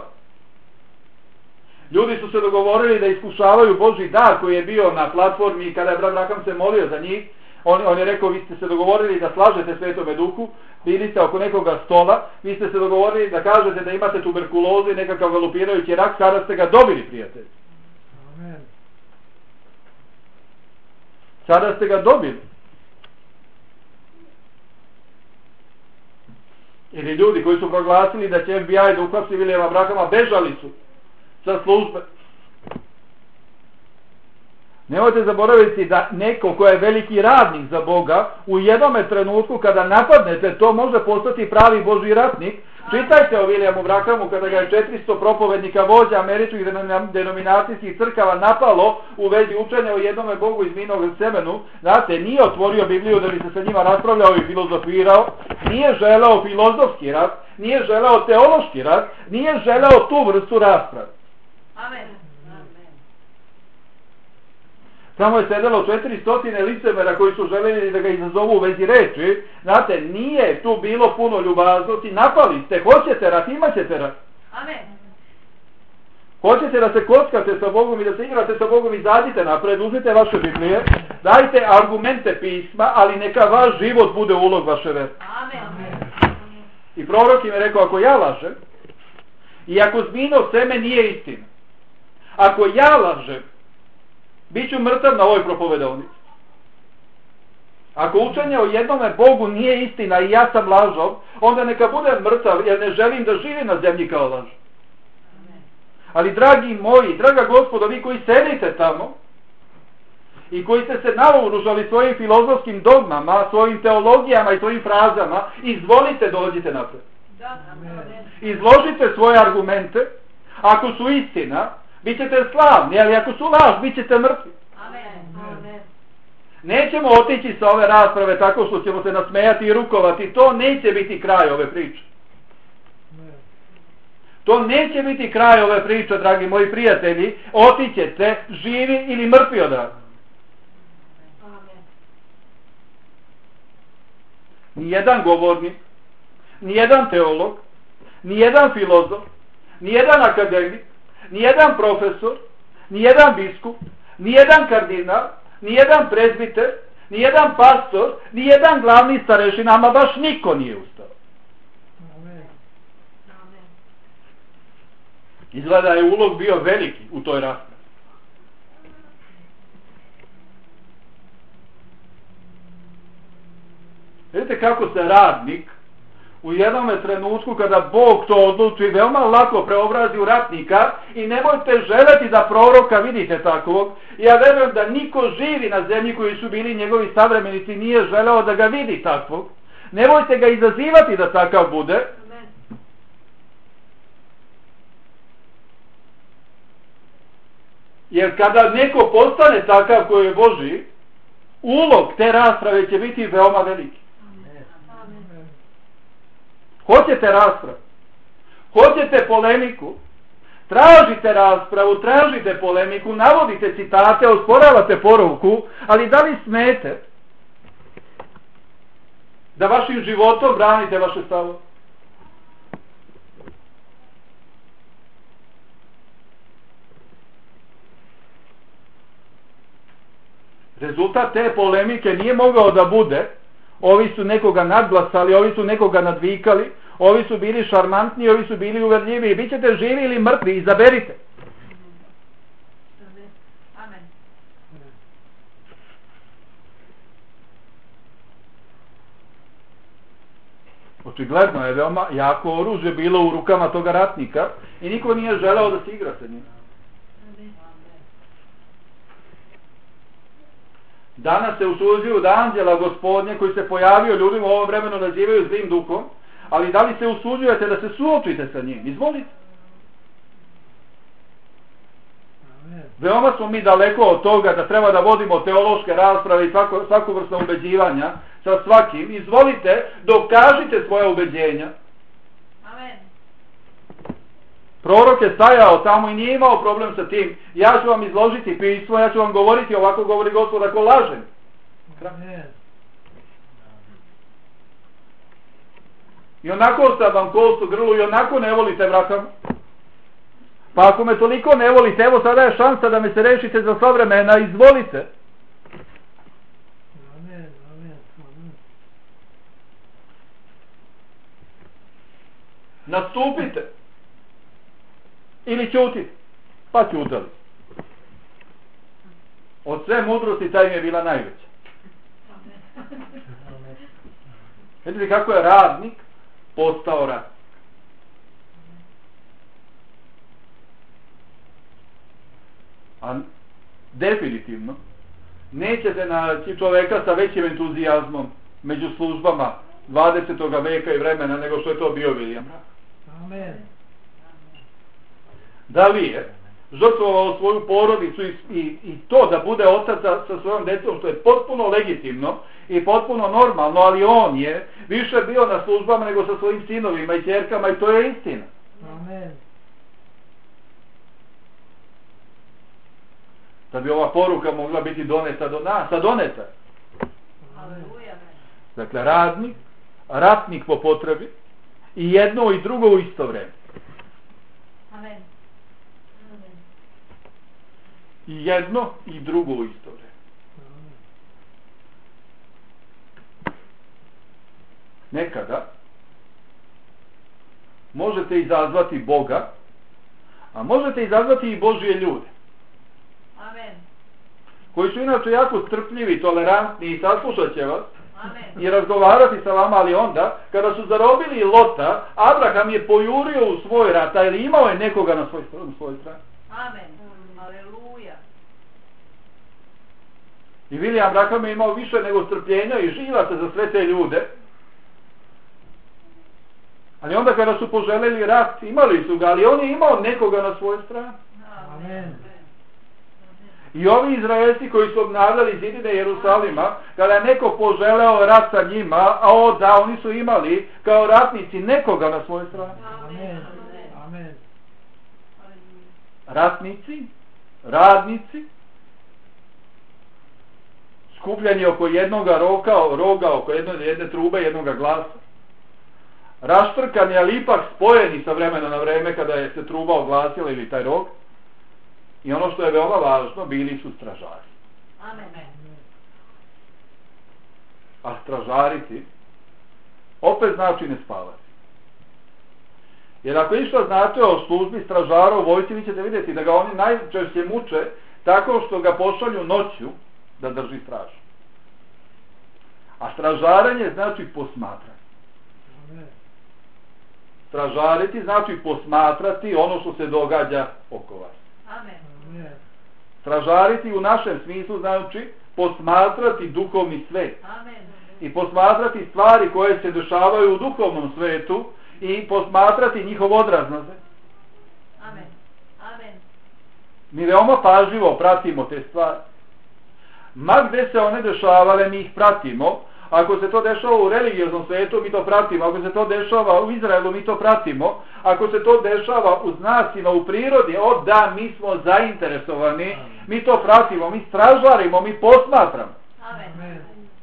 Ljudi su se dogovorili da iskušavaju Božji dar koji je bio na platformi i kada je brat Rakam se molio za njih, on, on je rekao: vi ste se dogovorili da slažete Svetome Duhu, bili ste oko nekoga stola, vi ste se dogovorili da kažete da imate tuberkulozu i nekakav galopirajući rak, sada ste ga dobili, prijatelji. Amen. Sada ste ga dobili. Jer ljudi koji su proglasili da će F B I da uhapsi Vilijama Brahama, bežali su sa službe. Nemojte zaboraviti da neko ko je veliki radnik za Boga, u jednome trenutku kada napadnete, to može postati pravi Božji ratnik. Čitajte o Vilijamu Brahamu kada ga je četiristo propovednika vođa američkih denominacijskih crkava napalo u vezi učenja o jednome Bogu iz minog semenu. Znate, nije otvorio Bibliju da bi se sa njima raspravljao i filozofirao, nije želeo filozofski rat, nije želeo teološki rat, nije želeo tu vrstu rasprave. Amen. Samo je sedelo četiristo licemera koji su željeli da ga izazovu u vezi reči. Znate, nije tu bilo puno ljubaznosti, napali ste, hoćete rat, imat ćete rat. Amen. Hoćete da se kockate sa Bogom i da se igrate sa Bogom, izađite napred, uzmite vaše Biblije, dajte argumente pisma, ali neka vaš život bude ulog vaše vere. Amen. I prorok im je rekao: ako ja lažem, i ako zmino seme nije istina, ako ja lažem, bit ću mrtav na ovoj propovedovnici. Ako učenje o jednome Bogu nije istina i ja sam lažov, onda neka budem mrtav, jer ne želim da živim na zemlji kao laž. Ali dragi moji, draga Gospodo, vi koji sedite tamo i koji ste se naoružali svojim filozofskim dogmama, svojim teologijama i svojim frazama, izvolite, dođite napred. Izložite svoje argumente. Ako su istina, bit ćete slavni, ali ako su laž, bit ćete mrtvi. Amen. Amen. Nećemo otići sa ove rasprave tako što ćemo se nasmejati i rukovati. To neće biti kraj ove priče. To neće biti kraj ove priče, dragi moji prijatelji. Otićete živi ili mrtvi od rada. Nijedan govornik, nijedan teolog, nijedan filozof, nijedan akademik, nijedan profesor, nijedan biskup, nijedan kardinal, nijedan prezbiter, nijedan pastor, nijedan glavni starešina, ama baš niko nije ustao. Izgleda je ulog bio veliki u toj raspravi. Vidite kako se radnik u jednom trenutku kada Bog to odluči veoma lako preobrazi u ratnika. I nemojte želeti da proroka vidite takvog. Ja verujem da niko živi na zemlji koji su bili njegovi savremenici nije želeo da ga vidi takvog. Nemojte ga izazivati da takav bude. Jer kada neko postane takav koji je Božji, ulog te rasprave će biti veoma veliki. Hoćete raspravu, hoćete polemiku, Tražite raspravu, tražite polemiku, navodite citate, osporavate poruku, ali da li smete da vašim životom branite vaše stavo? Rezultat te polemike nije mogao da bude ovi su nekoga nadglasali, ovi su nekoga nadvikali, ovi su bili šarmantni, ovi su bili uverljivi. Bićete živi ili mrtvi, izaberite. Amen. Očigledno je veoma jako oružje bilo u rukama toga ratnika i niko nije želeo da se igra sa njim. Danas se usuđuju da anđela Gospodnje koji se pojavio ljudima u ovom vremenu nazivaju zlim duhom, ali da li se usuđujete da se suočite sa njim? Izvolite. Veoma smo mi daleko od toga da treba da vodimo teološke rasprave i svako, svaku vrstu ubeđivanja sa svakim. Izvolite, dokažite svoje ubeđenja. Amen. Prorok je stajao tamo i nije imao problem sa tim. Ja ću vam izložiti pismo, ja ću vam govoriti ovako govori Gospod ako lažem. I onako sam vam kost u grlu i onako ne volite vratam. Pa ako me toliko ne volite, evo sada je šansa da me se rešite za sva vremena, izvolite. Amen, amen, amen. Nastupite. Ili ćutite. Pa ćutali. Od sve mudrosti ta im je bila najveća. Vidite kako je radnik postao radnik. A definitivno nećete naći čoveka sa većim entuzijazmom među službama dvadesetog veka i vremena nego što je to bio William Branham. Amen. Da li je žrtvovao svoju porodicu i, i, i to da bude otac sa, sa svojom decom, što je potpuno legitimno i potpuno normalno, ali on je više bio na službama nego sa svojim sinovima i ćerkama i to je istina. Amen. Da bi ova poruka mogla biti doneta do nas, a doneta. Aleluja. Dakle, radnik, ratnik po potrebi i jedno i drugo u isto vreme. Amen. I jedno i drugo u isto vreme. Nekada možete izazvati Boga, a možete izazvati i Božije ljude. Amen. Koji su inače jako strpljivi, tolerantni i saslušat će vas Amen. i razgovarati sa vama, ali onda, kada su zarobili Lota, Abraham je pojurio u svoj rat, ali imao je nekoga na svoj, na svoj strani. Amen. Aleluja. I William Branham je imao više nego strpljenja i živaca za sve te ljude. Ali onda kada su poželjeli rat, imali su ga, ali on je imao nekoga na svojoj strani. Amen. I ovi Izraelci koji su obnavljali zidine Jerusalima, kada je neko poželeo rat sa njima, a o da, oni su imali kao ratnici nekoga na svojoj strani. Amen. Amen. Ratnici, radnici, skupljeni oko jednoga roka, roga, oko jedne, jedne trube, jednoga glasa. Raštrkani, ali ipak spojeni sa vremena na vreme kada je se truba oglasila ili taj rog. I ono što je veoma važno, bili su stražari. Amen. A stražariti opet znači ne spavati. Jer ako išta znate o službi stražara u vojsci, vi ćete vidjeti da ga oni najčešće muče tako što ga pošalju noću da drži stražu. A stražarenje znači posmatrati. Stražariti znači posmatrati ono što se događa oko vas. Amen. Stražariti u našem smislu znači posmatrati duhovni svet. Amen. I posmatrati stvari koje se dešavaju u duhovnom svetu i posmatrati njihov odraz na zemlji. Amen. Amen. Mi veoma pažljivo pratimo te stvari. Ma gde se one dešavale, mi ih pratimo, Ako se to dešava u religioznom svijetu, mi to pratimo. Ako se to dešava u Izraelu, mi to pratimo. Ako se to dešava u znacima, u prirodi, o da, mi smo zainteresovani, mi to pratimo, mi stražarimo, mi posmatramo. Amen. Amen.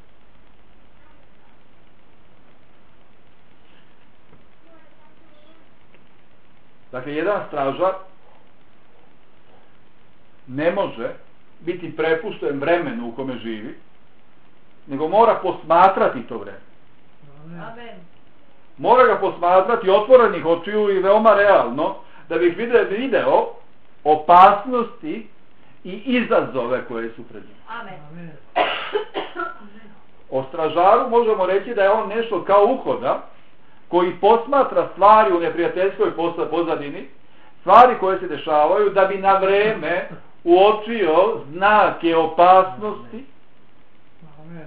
Dakle, jedan stražar ne može biti prepušten vremenu u kome živi, nego mora posmatrati to vreme. Amen. Mora ga posmatrati otvorenih očiju i veoma realno, da bih video, video opasnosti i izazove koje su pred njim. Amen. Amen. O stražaru možemo reći da je on nešto kao uhoda koji posmatra stvari u neprijateljskoj pozadini, stvari koje se dešavaju, da bi na vreme uočio znake opasnosti Amen.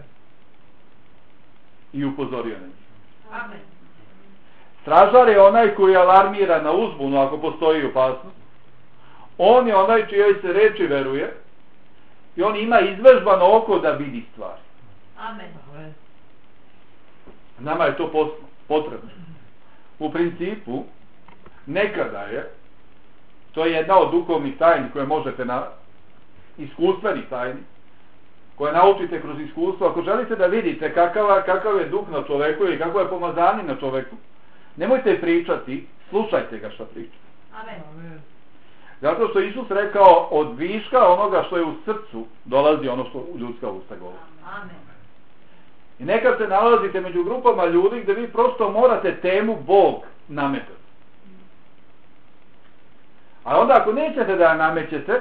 i upozorio na njih. Amen. Stražar je onaj koji alarmira na uzbunu ako postoji opasnost. On je onaj čijoj se reči veruje i on ima izvežbano oko da vidi stvari. Amen. Amen. Nama je to potrebno. U principu, nekada je, to je jedna od duhovnih tajni koje možete na iskustvenih tajni, koje naučite kroz iskustvo. Ako želite da vidite kakav, kakav je duh na čoveku i kako je pomazanje na čoveku, nemojte pričati, slušajte ga što priča. Amen. Amen. Zato što Isus rekao, od viška onoga što je u srcu dolazi ono što ljudska usta govori. Amen. I nekad se nalazite među grupama ljudi gdje vi prosto morate temu Bog nametati. A onda ako nećete da namećete,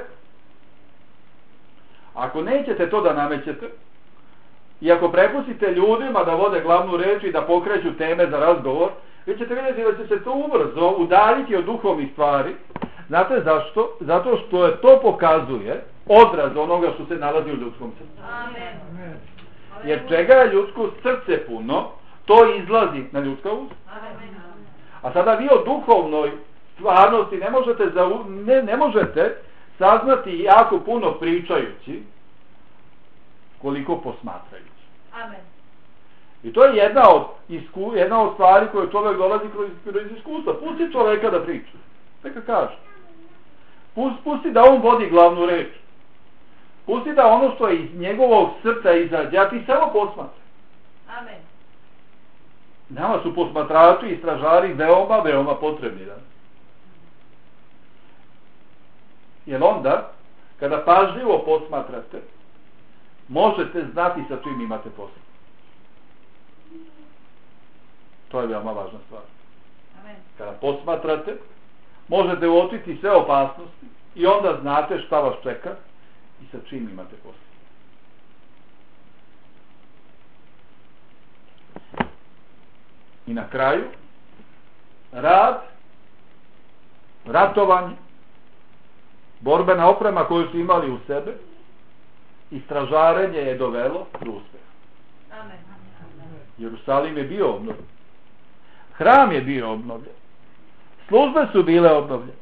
ako nećete to da namećete, i ako prepustite ljudima da vode glavnu reč i da pokreću teme za razgovor, vi ćete vidjeti da će se to ubrzo udaljiti od duhovnih stvari. Znate zašto? Zato što je to pokazuje odraz onoga što se nalazi u ljudskom srcu. Amen. Amen. Jer čega je ljudsko srce puno, to izlazi na ljudska usta. Amen. A sada vi o duhovnoj stvarnosti ne možete, za, ne, ne možete saznati jako puno pričajući koliko posmatrajući. Amen. I to je jedna od, isku, jedna od stvari koje čovjek dolazi kroz, kroz iskustva. Pusti čovjeka da priča. Neka kaže. Pusti, pusti da on vodi glavnu reč. Pusti da ono što je iz njegovog srca izađe, a ti samo posmatraj. Amen. Nama su posmatrači i stražari veoma, veoma potrebni. Da? Jer onda, kada pažljivo posmatrate, možete znati sa čim imate posla. To je veoma važna stvar. Amen. Kada posmatrate, možete uočiti sve opasnosti i onda znate šta vas čeka i sa čim imate posla. I na kraju, rad, ratovanje, borbena oprema koju su imali u sebe i stražarenje je dovelo do uspjeha. Amen. Jerusalim je bio obnovljen. Hram je bio obnovljen. Službe su bile obnovljene.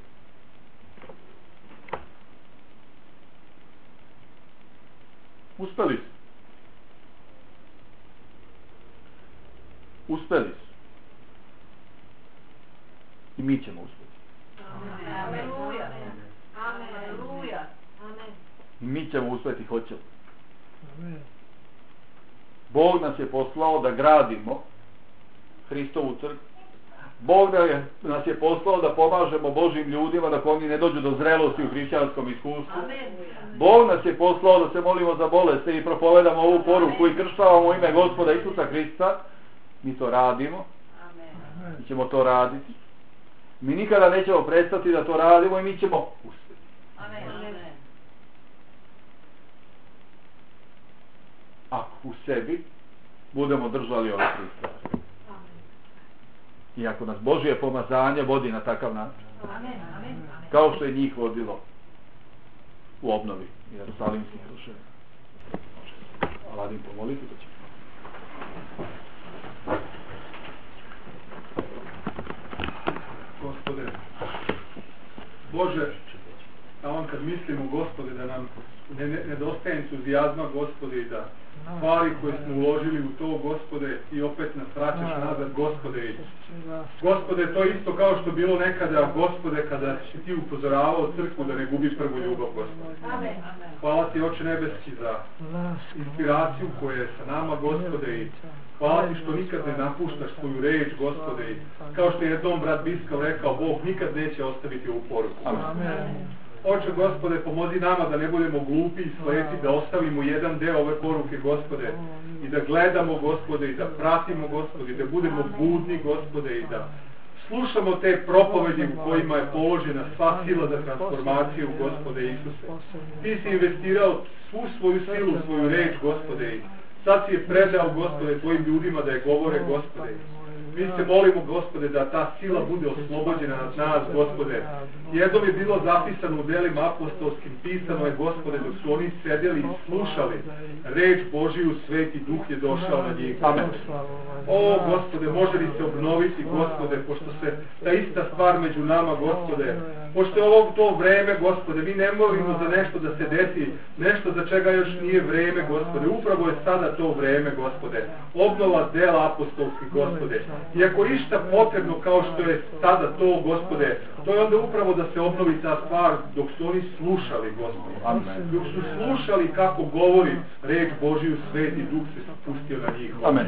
Uspeli su. Uspeli su. I mi ćemo uspjeti. Aleluja. Aleluja. Amen. I mi ćemo uspjeti, hoćemo. Amen. Bog nas je poslao da gradimo Hristovu crkvu. Bog nas je poslao da pomažemo Božim ljudima da oni ne dođu do zrelosti u hrišćanskom iskustvu. Amen. Bog nas je poslao da se molimo za bolesti i propovedamo ovu poruku i krštavamo u ime Gospoda Isusa Hrista. Mi to radimo. Amen. Mi ćemo to raditi. Mi nikada nećemo prestati da to radimo i mi ćemo uspjeti. Amen. Ako u sebi budemo držali ove tri stvari. I ako nas Božje pomazanje vodi na takav način. Amen. Amen. Kao što je njih vodilo u obnovi Jerusalimskih ruševina. Aladin, pomolite da ćemo. Gospode, Bože, a on kad mislimo Gospod Gospode, da nam ne, ne, nedostaje entuzijazma, Gospode, i da stvari koje smo uložili u to, Gospode, i opet nas vraćaš nazad, Gospode. I, Gospode, to je isto kao što bilo nekada, Gospode, kada si ti upozoravao crkvu da ne gubi prvu ljubav, Gospode. Hvala ti, Oče nebeski, za inspiraciju koja je sa nama, Gospode, i hvala ti što nikad ne napuštaš svoju reč, Gospode, i kao što je jednom brat Biskav rekao, Bog nikad neće ostaviti ovu poruku. Amen. Oče, Gospode, pomozi nama da ne budemo glupi i slepi, da ostavimo jedan deo ove poruke, Gospode, i da gledamo, Gospode, i da pratimo, Gospode, i da budemo budni, Gospode, i da slušamo te propovedi u kojima je položena sva sila za transformaciju, Gospode Isuse. Ti si investirao svu svoju silu, svoju reč, Gospode, i sad si je predao, Gospode, tvojim ljudima da je govore, Gospode. Mi se molimo, Gospode, da ta sila bude oslobođena nad nas, Gospode. Jednom je bilo zapisano u delima apostolskim, pisano je, Gospode, dok su oni sedjeli i slušali reč Božiju, Sveti Duh je došao na njih. Amen. O, Gospode, može li se obnoviti, Gospode, pošto se ta ista stvar među nama, Gospode, pošto je ovo to vreme, Gospode, mi ne molimo za nešto da se desi, nešto za čega još nije vreme, Gospode. Upravo je sada to vreme, Gospode. Obnova dela apostolskih, Gospode. I ako išta potrebno kao što je sada to, Gospode, to je onda upravo da se obnovi ta stvar dok su oni slušali, Gospode. Amen. Dok su slušali kako govori reč Božiju, Sveti Duh se spustio na njih. Amen.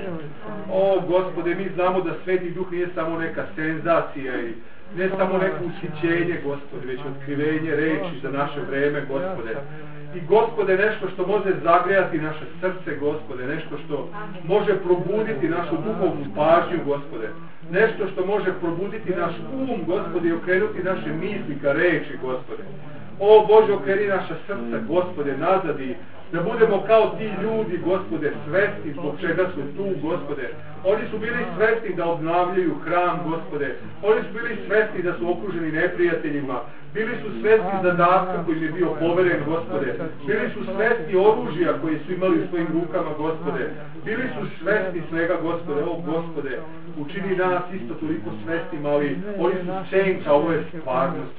O, Gospode, mi znamo da Sveti Duh nije samo neka senzacija i ne samo neko ushićenje, Gospode, već otkrivenje reči za naše vreme, Gospode. I, Gospode, nešto što može zagrejati naše srce, Gospode, nešto što može probuditi našu duhovnu pažnju, Gospode, nešto što može probuditi naš um, Gospode, i okrenuti naše misli ka reči, Gospode. O, Bože, okreni naša srca, Gospode, nazad i da budemo kao ti ljudi, Gospode, svesni zbog čega su tu, Gospode. Oni su bili svesni da obnavljaju hram, Gospode. Oni su bili svesni da su okruženi neprijateljima. Bili su svesni zadatka koji im je bio poveren, Gospode. Bili su svesni oružja koji su imali u svojim rukama, Gospode. Bili su svesni svega, Gospode. O, Gospode, učini nas isto toliko svesnim, ali oni su senka, ovo je stvarnost.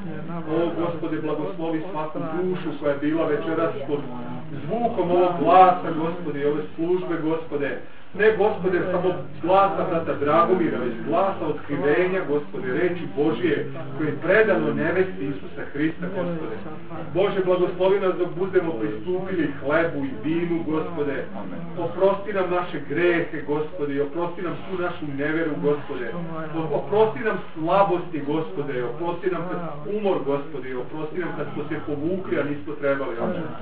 O, Gospode, blagoslovi svaku dušu koja je bila večeras pod zvukom ovog glasa, Gospode, i ove službe, Gospode. Ne, Gospode, samo glasa brata Dragomira, već glasa otkrivenja, Gospode, reči Božije, koje je predano nevesti Isusa Hrista, Gospode. Bože, blagoslovi nas dok budemo pristupili hlebu i vinu, Gospode. Oprosti nam naše grehe, Gospode, i oprosti nam svu našu neveru, Gospode. Oprosti nam slabosti, Gospode, oprosti nam kad umor, Gospode, i oprosti nam kad smo se povukli, a nismo trebali.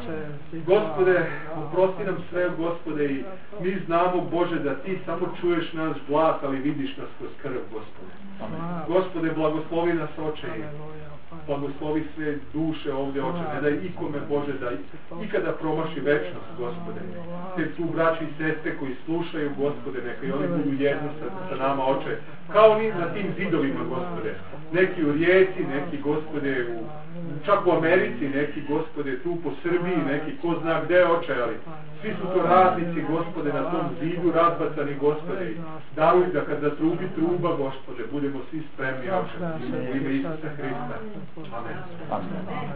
Gospode, oprosti nam sve, Gospode, i mi znamo, Bože, da ti samo čuješ naš glas, ali vidiš nas kroz krv, Gospode. Amen. Gospode, blagoslovi nas, Oče, i blagoslovi sve duše ovdje, Oče, ne daj ikome, Bože, da ikada promaši večnost, Gospode. Te tu braći i sestre koji slušaju, Gospode, neka i oni budu jedno sa, sa nama, Oče, kao ni na tim zidovima, Gospode. Neki u Rijeci, neki, Gospode, u, čak u Americi, neki, Gospode, tu po Srbiji, neki ko zna gde, Oče, ali svi su to radnici, Gospode, na tom zidu razbacani, Gospode. Daruj da kad zatrubi truba, Gospode, budemo svi spremni, Oče, u ime Isusa Hrista. Amen. Amen.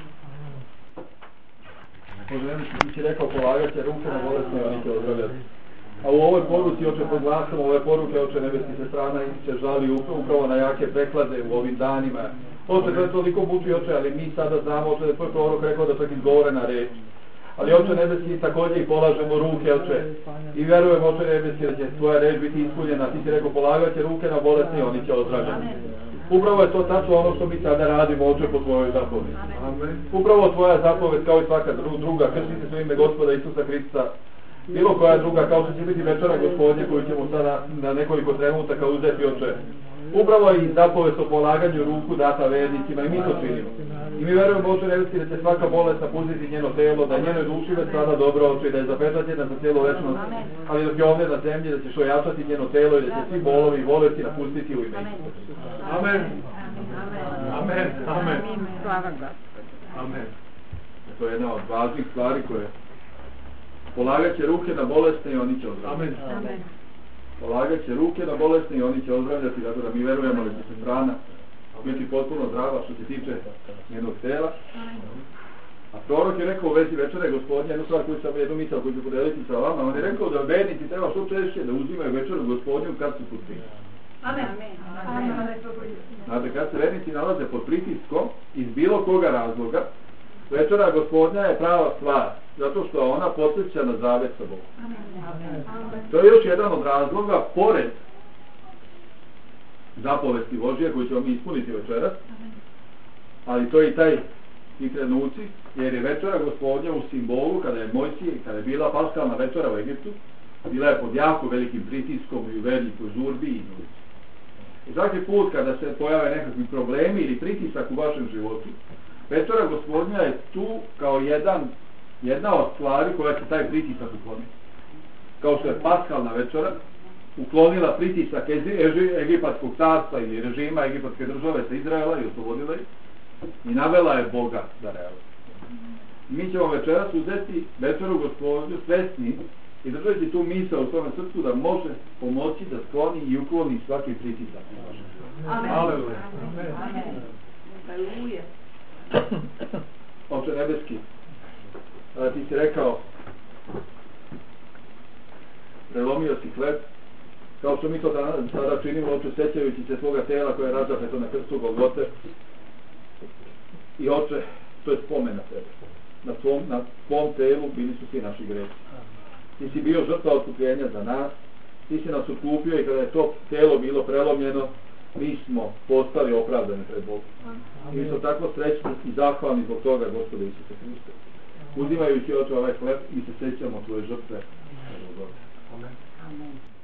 Bože, ti si rekao, polagat će ruke na bolesne, oni će ozdravljati. A u ovoj poruci, Oče, proglasamo ove poruke, Oče, nebeski se strana ističe žali upravo na jake preklade u ovim danima. Oče, to je toliko muči, Oče, ali mi sada znamo, Oče, da je tvoj prorok rekao da čak izgovorena reč. Ali, Oče nebeski, također i polažemo ruke, Oče, i vjerujemo, Oče nebeski, da će tvoja reč biti ispunjena. Ti si rekao, polagat će ruke na bolesni, oni će ozdravljati. Upravo je to tačno ono što mi sada radimo, Oče, po tvojoj zapovedi. Upravo tvoja zapoved, kao i svaka druga, kršite se u ime Gospoda Isusa Hrista, bilo koja druga, kao što će biti večera Gospodnje, koju ćemo sada na nekoliko trenutaka uzeti, Oče. Upravo i zapoved o polaganju ruku data vernicima i mi to činimo. I mi verujemo, Oče nebeski, da će svaka bolest napustiti njeno telo, da njenoj duši već sada dobro, Oče, da je zapečaćena za cijelu večnost, ali dok je ovdje na zemlji, da ćeš ojačati njeno telo i da će svi bolovi i bolesti napustiti u ime Isusa. Amen. Amen. Amen. Amen. To je jedna od važnih stvari koje polagat će ruke na bolesne i oni će ozdravljati. Amen. Polagat će ruke na bolesne i oni će ozdravljati, tako da mi verujemo da će se strana biti potpuno zdrava što se tiče njenog tela. A prorok je rekao u vezi večere gospodnje, jednu stvar koju sam, jednu misao koju ću podeliti sa vama, on je rekao da vernici treba što češće da uzimaju večeru gospodnju kad su pod pritiskom. Amen. Amen. Znate, kad se vernici nalaze pod pritiskom, iz bilo koga razloga, večera gospodnja je prava stvar, zato što ona podsjeća na zavet sa Bogom. To je još jedan od razloga, pored zapovesti Božje koju ćemo mi ispuniti večeras, ali to je i taj i trenuci, jer je večera gospodnja u simbolu, kada je Mojsije, kada je bila paskalna večera u Egiptu, bila je pod jako velikim pritiskom i u velikoj žurbi i nuci. I svaki put kada se pojave nekakvi problemi ili pritisak u vašem životu, večera gospodnja je tu kao jedan, jedna od stvari koja će taj pritisak ukloniti. Kao što je paskalna večera uklonila pritisak egipatskog carstva ili režima egipatske države sa Izraela i oslobodila ih i navela je Boga da realizuje. Mi ćemo večeras uzeti večeru gospodnju svesni i držati tu misao u svome srcu da može pomoći da skloni i ukloni svaki pritisak. Amen. Aleluja. Aleluja. Oče nebeski, a ti si rekao, prelomio si hleb, kao što mi to danas, sada činimo, oče, sećajući se svoga tela koje je razapeto na krstu Golgote. I oče, to je spomen na tebe. Na tvom, na tvom telu bili su svi naši gresi. Ti si bio žrtva otkupljenja za nas, ti si nas otkupio i kada je to telo bilo prelomljeno, mi smo postali opravdani pred Bogom. I mi smo tako srećni i zahvalni zbog toga, Gospode Isuse Hriste. Uzimajući oče ovaj hleb, mi se sećamo tvoje žrtve. Amen.